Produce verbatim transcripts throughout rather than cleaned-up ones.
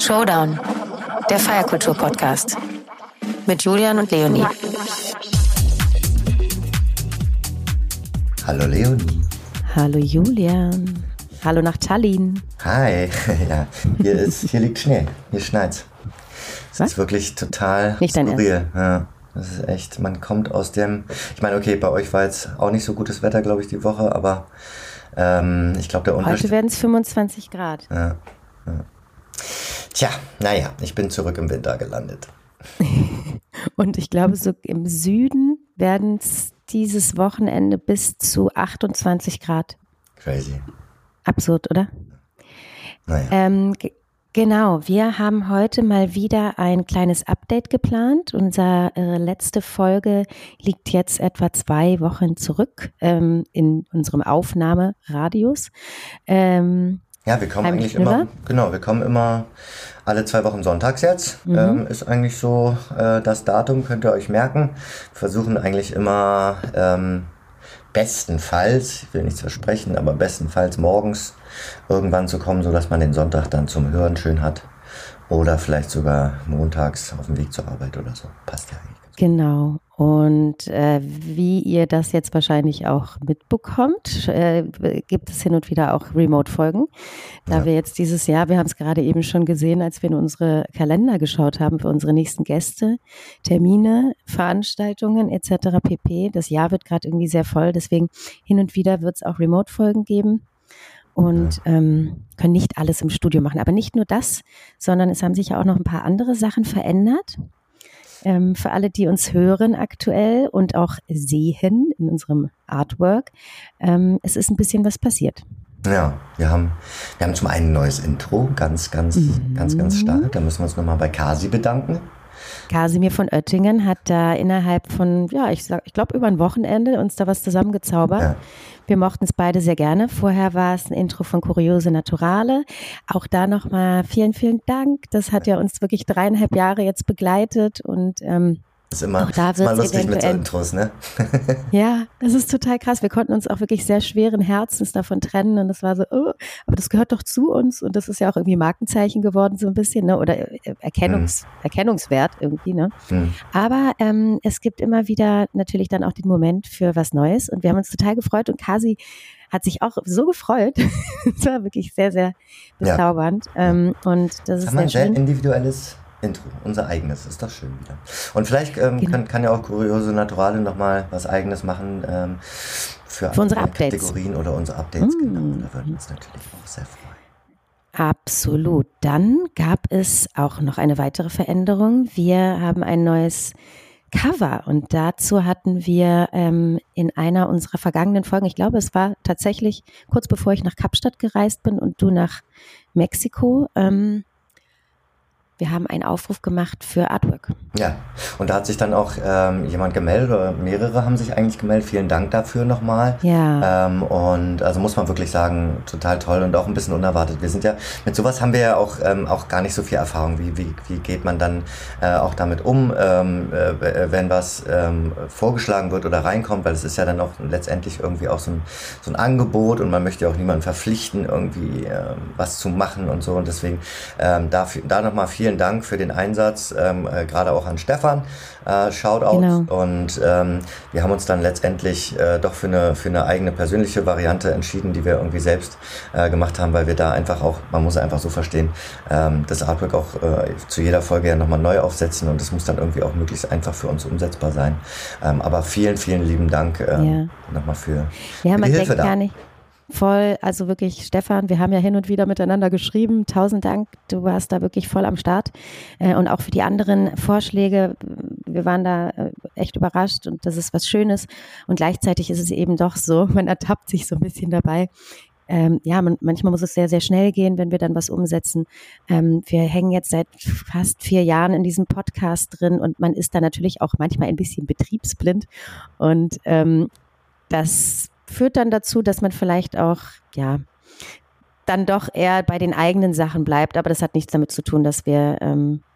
Showdown, der Feierkultur-Podcast mit Julian und Leonie. Hallo Leonie. Hallo Julian. Hallo nach Tallinn. Hi. Ja, hier ist, hier liegt Schnee. Hier schneit's. Das Was? ist wirklich total nicht dein skurril. Ja, das ist echt, man kommt aus dem, ich meine, okay, bei euch war jetzt auch nicht so gutes Wetter, glaube ich, die Woche, aber ähm, ich glaube, der Unterschied... Heute werden es fünfundzwanzig Grad. Ja, ja. Tja, naja, ich bin zurück im Winter gelandet. Und ich glaube, so im Süden werden es dieses Wochenende bis zu achtundzwanzig Grad. Crazy. Absurd, oder? Naja. Ähm, g- genau, wir haben heute mal wieder ein kleines Update geplant. Unsere äh, letzte Folge liegt jetzt etwa zwei Wochen zurück ähm, in unserem Aufnahmeradius. Ähm, Ja, wir kommen eigentlich immer, genau, wir kommen immer alle zwei Wochen sonntags jetzt. Mhm. Ähm, ist eigentlich so äh, das Datum, könnt ihr euch merken. Wir versuchen eigentlich immer ähm, bestenfalls, ich will nichts versprechen, aber bestenfalls morgens irgendwann zu kommen, sodass man den Sonntag dann zum Hören schön hat. Oder vielleicht sogar montags auf dem Weg zur Arbeit oder so. Passt ja eigentlich. Genau. Und äh, wie ihr das jetzt wahrscheinlich auch mitbekommt, äh, gibt es hin und wieder auch Remote-Folgen. Da ja. wir jetzt dieses Jahr, wir haben es gerade eben schon gesehen, als wir in unsere Kalender geschaut haben für unsere nächsten Gäste, Termine, Veranstaltungen et cetera pp. Das Jahr wird gerade irgendwie sehr voll, deswegen hin und wieder wird es auch Remote-Folgen geben. Und ja. ähm, können nicht alles im Studio machen. Aber nicht nur das, sondern es haben sich ja auch noch ein paar andere Sachen verändert. Ähm, für alle, die uns hören aktuell und auch sehen in unserem Artwork, ähm, es ist ein bisschen was passiert. Ja, wir haben, wir haben zum einen ein neues Intro, ganz, ganz, mhm. ganz, ganz stark. Da müssen wir uns nochmal bei Kasi bedanken. Kasimir von Oettingen hat da innerhalb von, ja, ich sag, ich glaube über ein Wochenende uns da was zusammengezaubert. Ja. Wir mochten es beide sehr gerne. Vorher war es ein Intro von Kuriose Naturale. Auch da nochmal vielen, vielen Dank. Das hat ja uns wirklich dreieinhalb Jahre jetzt begleitet und ähm, das ist immer, ist immer lustig mit so Intros, ne? Ja, das ist total krass. Wir konnten uns auch wirklich sehr schweren Herzens davon trennen und das war so, oh, aber das gehört doch zu uns und das ist ja auch irgendwie Markenzeichen geworden so ein bisschen, ne? Oder Erkennungs, hm. Erkennungswert irgendwie, ne? Hm. Aber ähm, es gibt immer wieder natürlich dann auch den Moment für was Neues und wir haben uns total gefreut und Kasi hat sich auch so gefreut. Es war wirklich sehr, sehr bezaubernd. Ja. Ähm, und das ist haben wir sehr ein schön. Sehr individuelles Intro, unser eigenes, ist doch schön wieder. Und vielleicht ähm, genau. kann, kann ja auch Kuriose Naturale nochmal was Eigenes machen ähm, für, für unsere Updates. Kategorien oder unsere Updates, mm. genau. Da würden wir uns natürlich auch sehr freuen. Absolut. Dann gab es auch noch eine weitere Veränderung. Wir haben ein neues Cover und dazu hatten wir ähm, in einer unserer vergangenen Folgen, ich glaube, es war tatsächlich kurz bevor ich nach Kapstadt gereist bin und du nach Mexiko, ähm, wir haben einen Aufruf gemacht für Artwork. Ja, und da hat sich dann auch ähm, jemand gemeldet, oder mehrere haben sich eigentlich gemeldet. Vielen Dank dafür nochmal. Ja. Ähm, und also muss man wirklich sagen, total toll und auch ein bisschen unerwartet. Wir sind ja, mit sowas haben wir ja auch, ähm, auch gar nicht so viel Erfahrung. Wie, wie, wie geht man dann äh, auch damit um, ähm, äh, wenn was ähm, vorgeschlagen wird oder reinkommt, weil es ist ja dann auch letztendlich irgendwie auch so ein, so ein Angebot und man möchte ja auch niemanden verpflichten, irgendwie äh, was zu machen und so. Und deswegen ähm, dafür, da nochmal viel Vielen Dank für den Einsatz, ähm, äh, gerade auch an Stefan. Äh, Shoutout. Genau. Und ähm, wir haben uns dann letztendlich äh, doch für eine, für eine eigene persönliche Variante entschieden, die wir irgendwie selbst äh, gemacht haben, weil wir da einfach auch, man muss einfach so verstehen, ähm, das Artwork auch äh, zu jeder Folge ja nochmal neu aufsetzen und das muss dann irgendwie auch möglichst einfach für uns umsetzbar sein. Ähm, aber vielen, vielen lieben Dank ähm, ja. nochmal für, ja, für man die Hilfe denkt da. Gar nicht. Voll, also wirklich, Stefan, wir haben ja hin und wieder miteinander geschrieben. Tausend Dank, du warst da wirklich voll am Start. Äh, und auch für die anderen Vorschläge, wir waren da äh, echt überrascht und das ist was Schönes. Und gleichzeitig ist es eben doch so, man ertappt sich so ein bisschen dabei. Ähm, ja, man, manchmal muss es sehr, sehr schnell gehen, wenn wir dann was umsetzen. Ähm, wir hängen jetzt seit fast vier Jahren in diesem Podcast drin und man ist da natürlich auch manchmal ein bisschen betriebsblind. Und ähm, das führt dann dazu, dass man vielleicht auch, ja, dann doch eher bei den eigenen Sachen bleibt. Aber das hat nichts damit zu tun, dass wir ähm,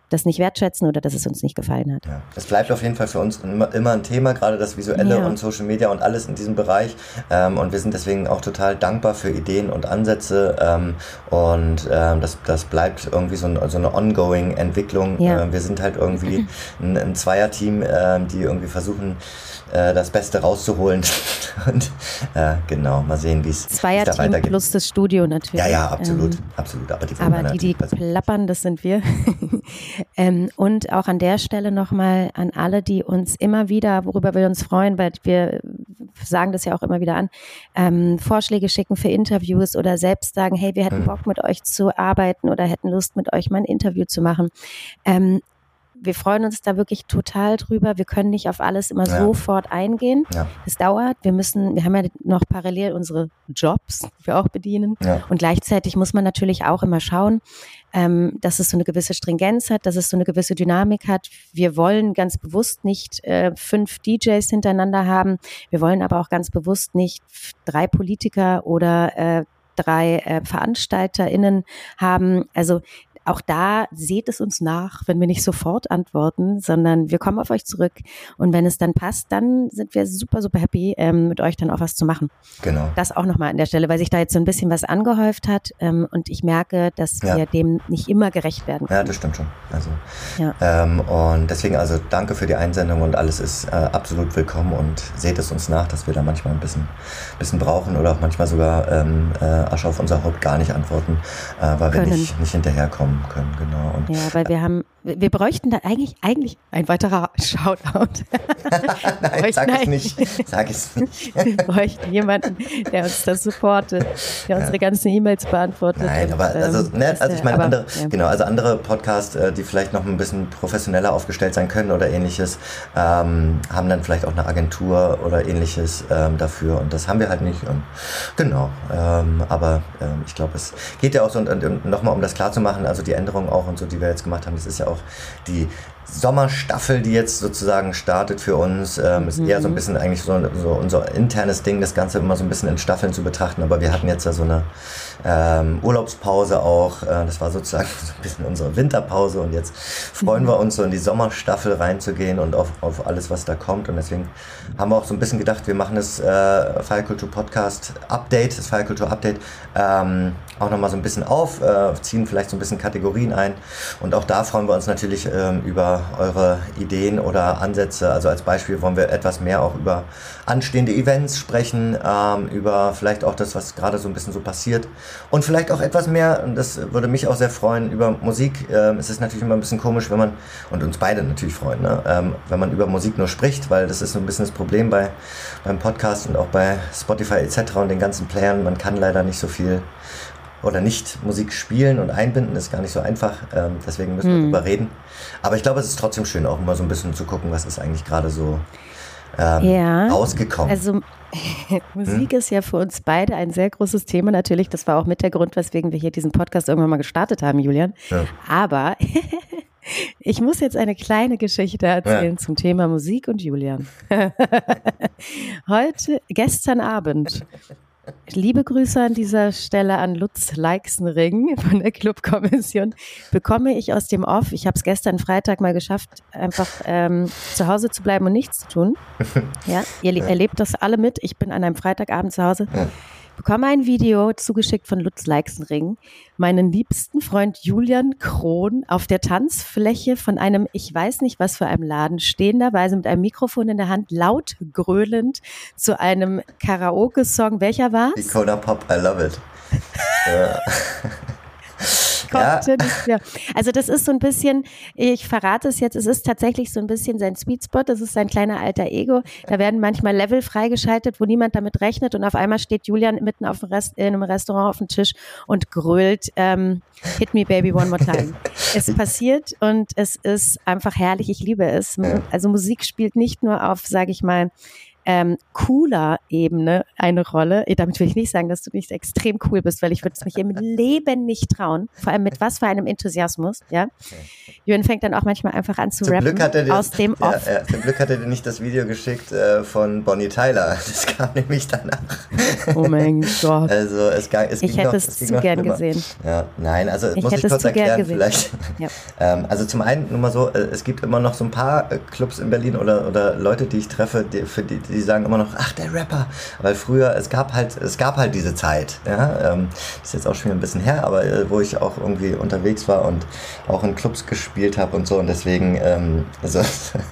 das nicht wertschätzen oder dass es uns nicht gefallen hat. Ja. Es bleibt auf jeden Fall für uns immer, immer ein Thema, gerade das Visuelle ja. und Social Media und alles in diesem Bereich. Ähm, und wir sind deswegen auch total dankbar für Ideen und Ansätze. Ähm, und ähm, das, das bleibt irgendwie so, ein, so eine ongoing Entwicklung. Ja. Ähm, wir sind halt irgendwie ein, ein Zweierteam, ähm, die irgendwie versuchen, äh, das Beste rauszuholen. Und äh, genau, mal sehen, wie es da weitergeht. Zweierteam plus das Studio natürlich. Ja, ja, absolut, ähm, absolut. Aber die, aber die, die plappern, das sind wir. ähm, und auch an der Stelle nochmal an alle, die uns immer wieder, worüber wir uns freuen, weil wir sagen das ja auch immer wieder an, ähm, Vorschläge schicken für Interviews oder selbst sagen, hey, wir hätten Bock mit euch zu arbeiten oder hätten Lust mit euch mal ein Interview zu machen. Ähm, Wir freuen uns da wirklich total drüber. Wir können nicht auf alles immer ja. sofort eingehen. Ja. Es dauert. Wir müssen, wir haben ja noch parallel unsere Jobs, die wir auch bedienen. Ja. Und gleichzeitig muss man natürlich auch immer schauen, ähm, dass es so eine gewisse Stringenz hat, dass es so eine gewisse Dynamik hat. Wir wollen ganz bewusst nicht äh, fünf D Js hintereinander haben. Wir wollen aber auch ganz bewusst nicht drei Politiker oder äh, drei äh, VeranstalterInnen haben. Also auch da seht es uns nach, wenn wir nicht sofort antworten, sondern wir kommen auf euch zurück. Und wenn es dann passt, dann sind wir super, super happy, ähm, mit euch dann auch was zu machen. Genau. Das auch nochmal an der Stelle, weil sich da jetzt so ein bisschen was angehäuft hat. Ähm, und ich merke, dass ja. wir dem nicht immer gerecht werden können. Ja, das stimmt schon. Also, ja. ähm, und deswegen also danke für die Einsendung und alles ist äh, absolut willkommen und seht es uns nach, dass wir da manchmal ein bisschen, bisschen brauchen oder auch manchmal sogar ähm, äh, Asche auf unser Haupt gar nicht antworten, äh, weil können. wir nicht, nicht hinterherkommen können, genau. Und ja, weil wir haben, wir bräuchten da eigentlich, eigentlich ein weiterer Shoutout. Nein, sag es nicht, sag es nicht. Wir bräuchten jemanden, der uns das supportet, der unsere ganzen E-Mails beantwortet. Nein, und, aber also, ne, also ich meine, aber, andere, ja. genau, also andere Podcasts, die vielleicht noch ein bisschen professioneller aufgestellt sein können oder ähnliches, ähm, haben dann vielleicht auch eine Agentur oder ähnliches ähm, dafür und das haben wir halt nicht. Und, genau, ähm, aber ähm, ich glaube, es geht ja auch so, und, und nochmal um das klar zu machen, also die Änderungen auch und so, die wir jetzt gemacht haben, das ist ja auch die Sommerstaffel, die jetzt sozusagen startet für uns, ähm, ist mhm. eher so ein bisschen eigentlich so, so unser internes Ding, das Ganze immer so ein bisschen in Staffeln zu betrachten, aber wir hatten jetzt ja so eine ähm, Urlaubspause auch, äh, das war sozusagen so ein bisschen unsere Winterpause und jetzt freuen mhm. wir uns so in die Sommerstaffel reinzugehen und auf, auf alles, was da kommt und deswegen haben wir auch so ein bisschen gedacht, wir machen das äh, Feierkultur Podcast Update, das Feierkultur Update ähm, auch nochmal so ein bisschen auf, äh, ziehen vielleicht so ein bisschen Kategorien ein und auch da freuen wir uns natürlich ähm, über eure Ideen oder Ansätze. Also als Beispiel wollen wir etwas mehr auch über anstehende Events sprechen, ähm, über vielleicht auch das, was gerade so ein bisschen so passiert und vielleicht auch etwas mehr, und das würde mich auch sehr freuen, über Musik. Ähm, es ist natürlich immer ein bisschen komisch, wenn man, und uns beide natürlich freuen, ne? ähm, wenn man über Musik nur spricht, weil das ist so ein bisschen das Problem bei, beim Podcast und auch bei Spotify et cetera und den ganzen Playern. Man kann leider nicht so viel oder nicht Musik spielen und einbinden, ist gar nicht so einfach, ähm, deswegen müssen wir hm. darüber reden. Aber ich glaube, es ist trotzdem schön, auch immer so ein bisschen zu gucken, was ist eigentlich gerade so ähm, ja, rausgekommen. Also Musik hm? ist ja für uns beide ein sehr großes Thema natürlich, das war auch mit der Grund, weswegen wir hier diesen Podcast irgendwann mal gestartet haben, Julian. Ja. Aber ich muss jetzt eine kleine Geschichte erzählen ja. zum Thema Musik und Julian. Heute, gestern Abend, liebe Grüße an dieser Stelle an Lutz Leixenring von der Clubkommission. Bekomme ich aus dem Off, ich habe es gestern Freitag mal geschafft, einfach ähm, zu Hause zu bleiben und nichts zu tun. Ja, ihr ja. erlebt das alle mit. Ich bin an einem Freitagabend zu Hause. Ja. Bekomme ein Video zugeschickt von Lutz Leixenring, meinen liebsten Freund Julian Krohn auf der Tanzfläche von einem, ich weiß nicht was für einem Laden, stehenderweise mit einem Mikrofon in der Hand, laut gröhlend zu einem Karaoke-Song. Welcher war's? Icona Pop, I Love It. Ja. Ja. Also das ist so ein bisschen, ich verrate es jetzt, es ist tatsächlich so ein bisschen sein Sweet Spot, das ist sein kleiner alter Ego. Da werden manchmal Level freigeschaltet, wo niemand damit rechnet und auf einmal steht Julian mitten auf dem Rest, in einem Restaurant auf dem Tisch und grölt ähm, Hit Me Baby One More Time. Es passiert und es ist einfach herrlich, ich liebe es. Also Musik spielt nicht nur auf, sage ich mal, ähm, cooler Ebene eine Rolle. Damit will ich nicht sagen, dass du nicht extrem cool bist, weil ich würde es mich im Leben nicht trauen. Vor allem mit was für einem Enthusiasmus, ja. Jürgen fängt dann auch manchmal einfach an zu zum rappen Glück hat er dir, aus dem ja, Off. Ja, zum Glück hat er dir nicht das Video geschickt äh, von Bonnie Tyler. Das kam nämlich danach. Oh mein Gott. Also es, es ich ging hätte noch, es, es zu ging gern schlimmer. gesehen. Ja, nein, also ich muss ich kurz erklären vielleicht. Ja. ähm, also zum einen nur mal so, äh, es gibt immer noch so ein paar äh, Clubs in Berlin oder, oder Leute, die ich treffe, die, für die, die sagen immer noch, ach, der Rapper. Weil früher, es gab halt, es gab halt diese Zeit. Ja? Ähm, das ist jetzt auch schon ein bisschen her, aber äh, wo ich auch irgendwie unterwegs war und auch in Clubs gespielt habe und so. Und deswegen, ähm, also,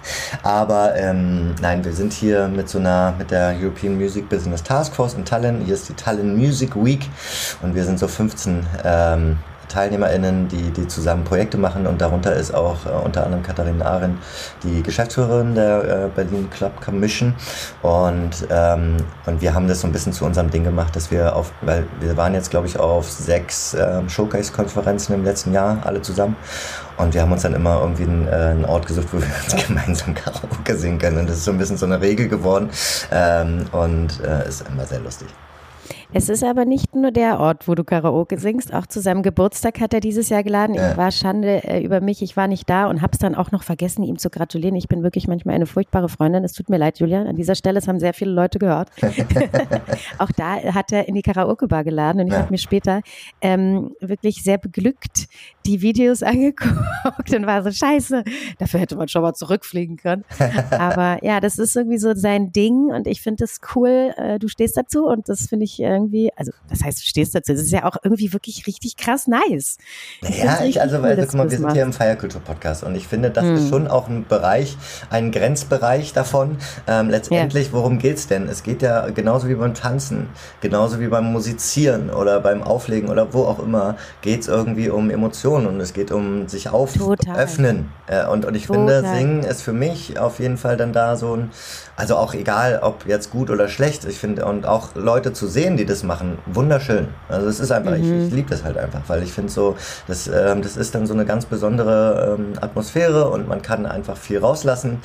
aber ähm, nein, wir sind hier mit so einer, mit der European Music Business Task Force in Tallinn. Hier ist die Tallinn Music Week und wir sind so fünfzehn ähm, TeilnehmerInnen, die, die zusammen Projekte machen und darunter ist auch äh, unter anderem Katharina Arendt, die Geschäftsführerin der äh, Berlin Club Commission und, ähm, und wir haben das so ein bisschen zu unserem Ding gemacht, dass wir auf, weil wir waren jetzt glaube ich auf sechs äh, Showcase-Konferenzen im letzten Jahr, alle zusammen und wir haben uns dann immer irgendwie einen, äh, einen Ort gesucht, wo wir uns gemeinsam Karaoke singen können und das ist so ein bisschen so eine Regel geworden ähm, und äh, ist immer sehr lustig. Es ist aber nicht nur der Ort, wo du Karaoke singst. Auch zu seinem Geburtstag hat er dieses Jahr geladen. Ja. Ich war Schande äh, über mich. Ich war nicht da und habe es dann auch noch vergessen, ihm zu gratulieren. Ich bin wirklich manchmal eine furchtbare Freundin. Es tut mir leid, Julian. An dieser Stelle, es haben sehr viele Leute gehört. Auch da hat er in die Karaoke-Bar geladen und ich ja. habe mir später ähm, wirklich sehr beglückt die Videos angeguckt und war so, scheiße, dafür hätte man schon mal zurückfliegen können. Aber ja, das ist irgendwie so sein Ding und ich finde das cool. Äh, du stehst dazu und das finde ich irgendwie, also das heißt, du stehst dazu, das ist ja auch irgendwie wirklich richtig krass nice. Ich ja, ich, also, cool, weil, guck mal, wir sind hier im Feierkultur-Podcast und ich finde, das hm. ist schon auch ein Bereich, ein Grenzbereich davon. Ähm, letztendlich, ja. worum geht's denn? Es geht ja genauso wie beim Tanzen, genauso wie beim Musizieren oder beim Auflegen oder wo auch immer, geht's irgendwie um Emotionen und es geht um sich auföffnen. Äh, und, und ich Total. finde, Singen ist für mich auf jeden Fall dann da so ein, also auch egal, ob jetzt gut oder schlecht, ich finde, und auch Leute zu sehen, die das machen, wunderschön. Also es ist einfach, mhm. ich, ich liebe das halt einfach, weil ich finde so, das, ähm, das ist dann so eine ganz besondere ähm, Atmosphäre und man kann einfach viel rauslassen.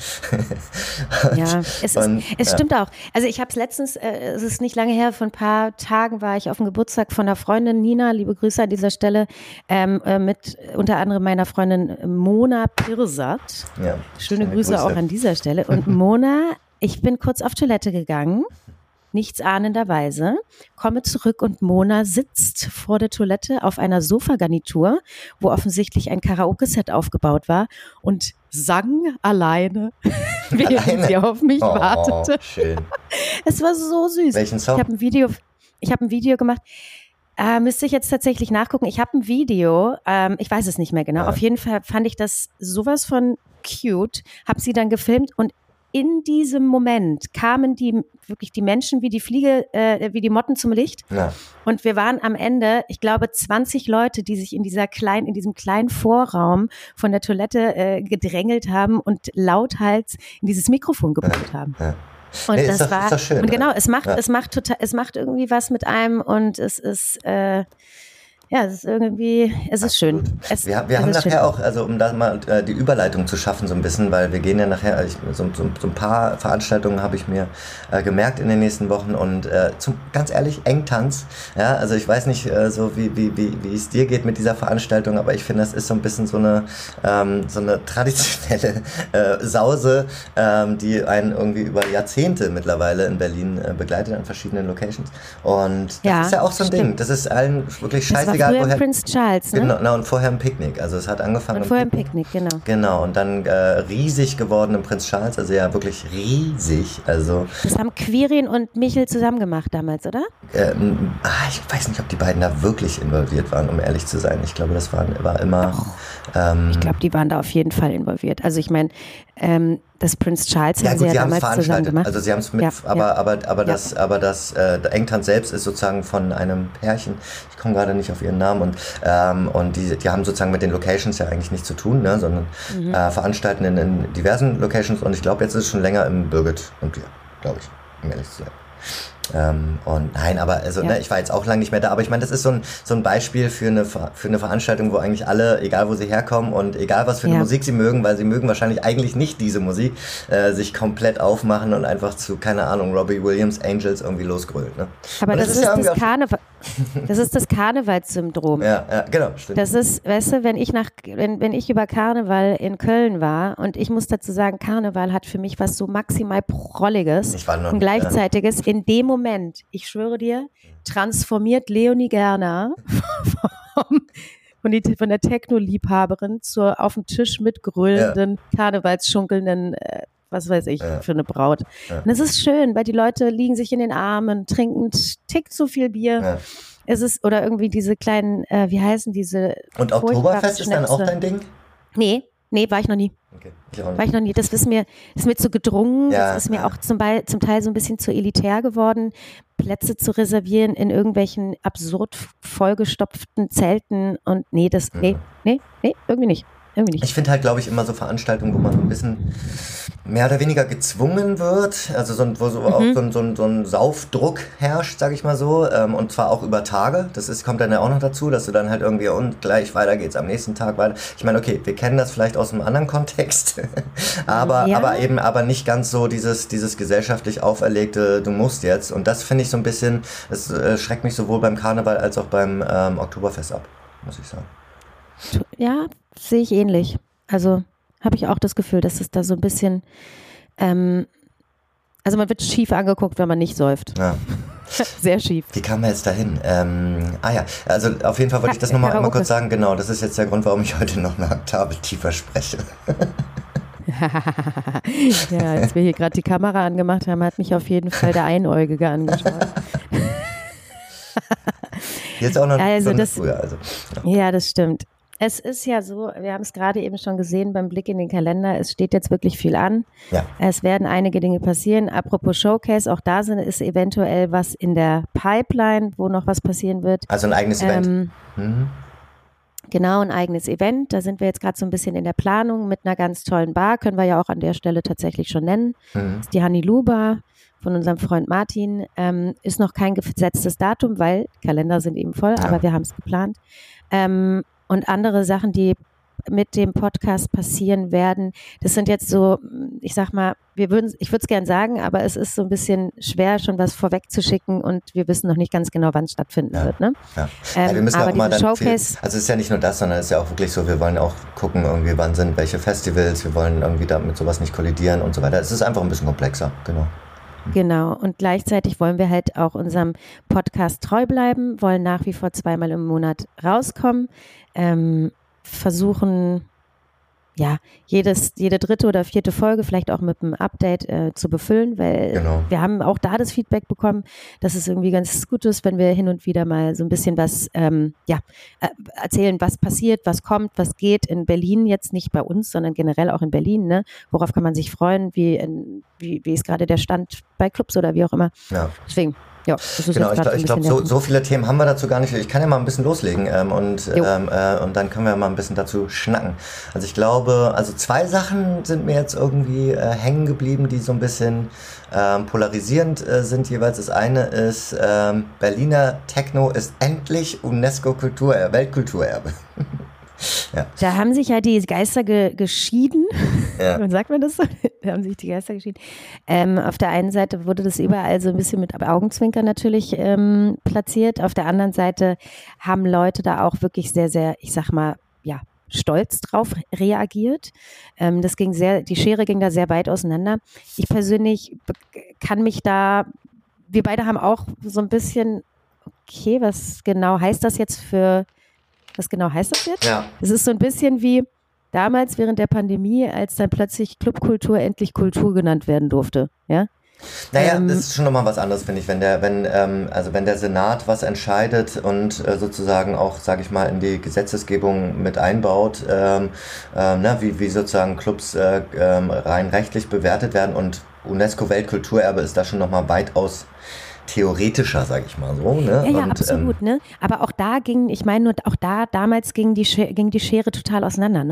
und, ja, es, und, ist, es ja. stimmt auch. Also ich habe es letztens, äh, es ist nicht lange her, vor ein paar Tagen war ich auf dem Geburtstag von einer Freundin, Nina, liebe Grüße an dieser Stelle, ähm, äh, mit unter anderem meiner Freundin Mona Pirsat. Ja, schöne Grüße, Grüße auch an dieser Stelle. Und Mona, ich bin kurz auf Toilette gegangen, nichts ahnenderweise, komme zurück und Mona sitzt vor der Toilette auf einer Sofagarnitur, wo offensichtlich ein Karaoke-Set aufgebaut war und sang alleine, während alleine? sie auf mich oh, wartete. Schön. Es war so süß. Welchen Song? Ich habe ein Video, ich habe ein Video gemacht. Äh, müsste ich jetzt tatsächlich nachgucken. Ich habe ein Video, ähm, ich weiß es nicht mehr genau. Ja. Auf jeden Fall fand ich das sowas von cute, habe sie dann gefilmt und in diesem Moment kamen die wirklich die Menschen wie die Fliege, äh, wie die Motten zum Licht. Ja. Und wir waren am Ende, ich glaube, zwanzig Leute, die sich in dieser kleinen, in diesem kleinen Vorraum von der Toilette äh, gedrängelt haben und lauthals in dieses Mikrofon gebrüllt ja. haben. Ja. Und nee, das doch, war schön, und genau, es macht, ja. es macht total, es macht irgendwie was mit einem und es ist äh, ja, es ist irgendwie, es ist Absolut. schön. Es, wir wir es haben nachher schön. auch, also um da mal äh, die Überleitung zu schaffen so ein bisschen, weil wir gehen ja nachher, ich, so, so, so ein paar Veranstaltungen habe ich mir äh, gemerkt in den nächsten Wochen und äh, zum, ganz ehrlich, Engtanz, ja, also ich weiß nicht äh, so wie, wie, wie, wie es dir geht mit dieser Veranstaltung, aber ich finde, das ist so ein bisschen so eine, ähm, so eine traditionelle äh, Sause, ähm, die einen irgendwie über Jahrzehnte mittlerweile in Berlin äh, begleitet an verschiedenen Locations und das ja, ist ja auch so ein stimmt. Ding, das ist allen wirklich scheiße. Egal, woher, Prince Charles, ne? Genau, na, und vorher ein Picknick. Also es hat angefangen. Und vorher ein Picknick, genau. Genau, und dann äh, riesig geworden im Prince Charles, also ja wirklich riesig. Also das haben Quirin und Michel zusammen gemacht damals, oder? Ähm, ah, ich weiß nicht, ob die beiden da wirklich involviert waren, um ehrlich zu sein. Ich glaube, das war, war immer... Ähm, ich glaube, die waren da auf jeden Fall involviert. Also ich meine, ähm, das Prince Charles ja, haben gut, sie ja sie damals zusammen gemacht. Also sie haben es mit, ja, aber, ja. aber, aber, aber das, ja. aber das äh, der Engtanz selbst ist sozusagen von einem Pärchen, ich komme gerade nicht auf ihren Namen, und, ähm, und die, die haben sozusagen mit den Locations ja eigentlich nichts zu tun, ne, sondern mhm. äh, veranstalten in, in diversen Locations, und ich glaube, jetzt ist es schon länger im Birgit und wir, glaube ich, um ehrlich zu sein. Ähm, und nein, aber also Ja. ne, ich war jetzt auch lange nicht mehr da, aber ich meine, das ist so ein, so ein Beispiel für eine, Ver- für eine Veranstaltung, wo eigentlich alle, egal wo sie herkommen und egal was für eine Ja. Musik sie mögen, weil sie mögen wahrscheinlich eigentlich nicht diese Musik, äh, sich komplett aufmachen und einfach zu, keine Ahnung, Robbie Williams, Angels irgendwie losgrölt. Ne? Aber Und das, ist ja das, irgendwie auch- Karneval, das ist das Karnevalssyndrom. Ja, ja, genau, stimmt. Das ist, weißt du, wenn ich nach, wenn, wenn ich über Karneval in Köln war und ich muss dazu sagen, Karneval hat für mich was so maximal Prolliges Ich war noch und nicht, ja. gleichzeitiges. In dem Moment, ich schwöre dir, transformiert Leonie Gerner vom, von, die, von der Techno-Liebhaberin zur auf dem Tisch mitgrölenden, karnevalsschunkelnden, äh, was weiß ich, Ja. für eine Braut. Ja. Und es ist schön, weil die Leute liegen sich in den Armen, trinken einen Tick zu viel Bier. Ja. Es ist, oder irgendwie diese kleinen, äh, wie heißen diese? Und furchtbaren Oktoberfest ist dann auch Schnäpse. dein Ding? Nee, nee, war ich noch nie. Okay, ich auch War nicht. ich noch nie. Das ist mir, ist mir zu gedrungen. Ja, das ist mir ja. auch zum, Be- zum Teil so ein bisschen zu elitär geworden, Plätze zu reservieren in irgendwelchen absurd vollgestopften Zelten. Und nee, das, nee, nee, nee, irgendwie nicht. Irgendwie nicht. Ich finde halt, glaube ich, immer so Veranstaltungen, wo man so ein bisschen mehr oder weniger gezwungen wird, also so ein, wo so Mhm. auch so ein, so, ein, so ein Saufdruck herrscht, sage ich mal so, ähm, und zwar auch über Tage. Das ist, kommt dann ja auch noch dazu, dass du dann halt irgendwie und gleich weiter geht's am nächsten Tag weiter. Ich meine, okay, wir kennen das vielleicht aus einem anderen Kontext, aber, Ja. aber eben aber nicht ganz so dieses, dieses gesellschaftlich auferlegte, du musst jetzt. Und das finde ich so ein bisschen, das äh, schreckt mich sowohl beim Karneval als auch beim ähm, Oktoberfest ab, muss ich sagen. Ja, sehe ich ähnlich. Also habe ich auch das Gefühl, dass es da so ein bisschen, ähm, also man wird schief angeguckt, wenn man nicht säuft. Ja. Sehr schief. Wie kam man jetzt dahin? Ähm, ah ja, also auf jeden Fall wollte ich das nochmal einmal kurz sagen. Genau, das ist jetzt der Grund, warum ich heute noch eine Oktave tiefer spreche. Ja, als wir hier gerade die Kamera angemacht haben, hat mich auf jeden Fall der Einäugige angeschaut. Jetzt auch noch eine Also Stunde das- früher. Also, ja. Ja, das stimmt. Es ist ja so, wir haben es gerade eben schon gesehen beim Blick in den Kalender, es steht jetzt wirklich viel an. Ja. Es werden einige Dinge passieren. Apropos Showcase, auch da sind, ist eventuell was in der Pipeline, wo noch was passieren wird. Also ein eigenes Event. Ähm, Mhm. Genau, ein eigenes Event. Da sind wir jetzt gerade so ein bisschen in der Planung mit einer ganz tollen Bar, können wir ja auch an der Stelle tatsächlich schon nennen. Mhm. Das ist die Honeylu Bar von unserem Freund Martin. Ähm, ist noch kein gesetztes Datum, weil Kalender sind eben voll, Ja. aber wir haben es geplant. Ähm, und andere Sachen, die mit dem Podcast passieren werden, das sind jetzt so, ich sag mal, wir würden, ich würde es gern sagen, aber es ist so ein bisschen schwer, schon was vorwegzuschicken und wir wissen noch nicht ganz genau, wann es stattfinden Ja. wird. Ne? Ja. Ähm, ja, wir müssen aber auch mal diese dann viel, Showcase- also es ist ja nicht nur das, sondern es ist ja auch wirklich so, wir wollen auch gucken, irgendwie wann sind welche Festivals, wir wollen irgendwie damit sowas nicht kollidieren und so weiter. Es ist einfach ein bisschen komplexer, genau. Genau, und gleichzeitig wollen wir halt auch unserem Podcast treu bleiben, wollen nach wie vor zweimal im Monat rauskommen, ähm, versuchen, ja, jedes, jede dritte oder vierte Folge vielleicht auch mit einem Update äh, zu befüllen, weil Genau. wir haben auch da das Feedback bekommen, dass es irgendwie ganz gut ist, wenn wir hin und wieder mal so ein bisschen was, ähm, ja, äh, erzählen, was passiert, was kommt, was geht in Berlin, jetzt nicht bei uns, sondern generell auch in Berlin, ne? Worauf kann man sich freuen, wie, in, wie, wie ist gerade der Stand bei Clubs oder wie auch immer. Ja. Deswegen, ja, das ist Genau, jetzt ich gerade glaube, so ein ich glaub, bisschen so, der so viele Themen haben wir dazu gar nicht. Ich kann ja mal ein bisschen loslegen ähm, und, Jo. ähm, äh, und dann können wir mal ein bisschen dazu schnacken. Also ich glaube, also zwei Sachen sind mir jetzt irgendwie äh, hängen geblieben, die so ein bisschen ähm, polarisierend äh, sind jeweils. Das eine ist, ähm, Berliner Techno ist endlich UNESCO-Kultur, äh, Weltkulturerbe. Ja. Da haben sich ja die Geister ge geschieden. Ja. Sagt man das so? Da haben sich die Geister geschieden. Ähm, auf der einen Seite wurde das überall so ein bisschen mit Augenzwinkern natürlich ähm, platziert. Auf der anderen Seite haben Leute da auch wirklich sehr, sehr, ich sag mal, ja, stolz drauf reagiert. Ähm, das ging sehr, die Schere ging da sehr weit auseinander. Ich persönlich be- kann mich da, wir beide haben auch so ein bisschen, okay, was genau heißt das jetzt für, was genau heißt das jetzt? Ja. Es ist so ein bisschen wie damals während der Pandemie, als dann plötzlich Clubkultur endlich Kultur genannt werden durfte. Ja? Naja, Ähm, das ist schon nochmal was anderes, finde ich, wenn der, wenn, ähm, also wenn der Senat was entscheidet und äh, sozusagen auch, sage ich mal, in die Gesetzesgebung mit einbaut, ähm, ähm, ne, wie, wie sozusagen Clubs äh, ähm, rein rechtlich bewertet werden und UNESCO-Weltkulturerbe ist da schon nochmal weitaus theoretischer, sage ich mal so. Ne? Ja, ja, und, absolut, ähm, ne? Aber auch da ging, ich meine, nur auch da, damals ging die, Schere, ging die Schere total auseinander, ne?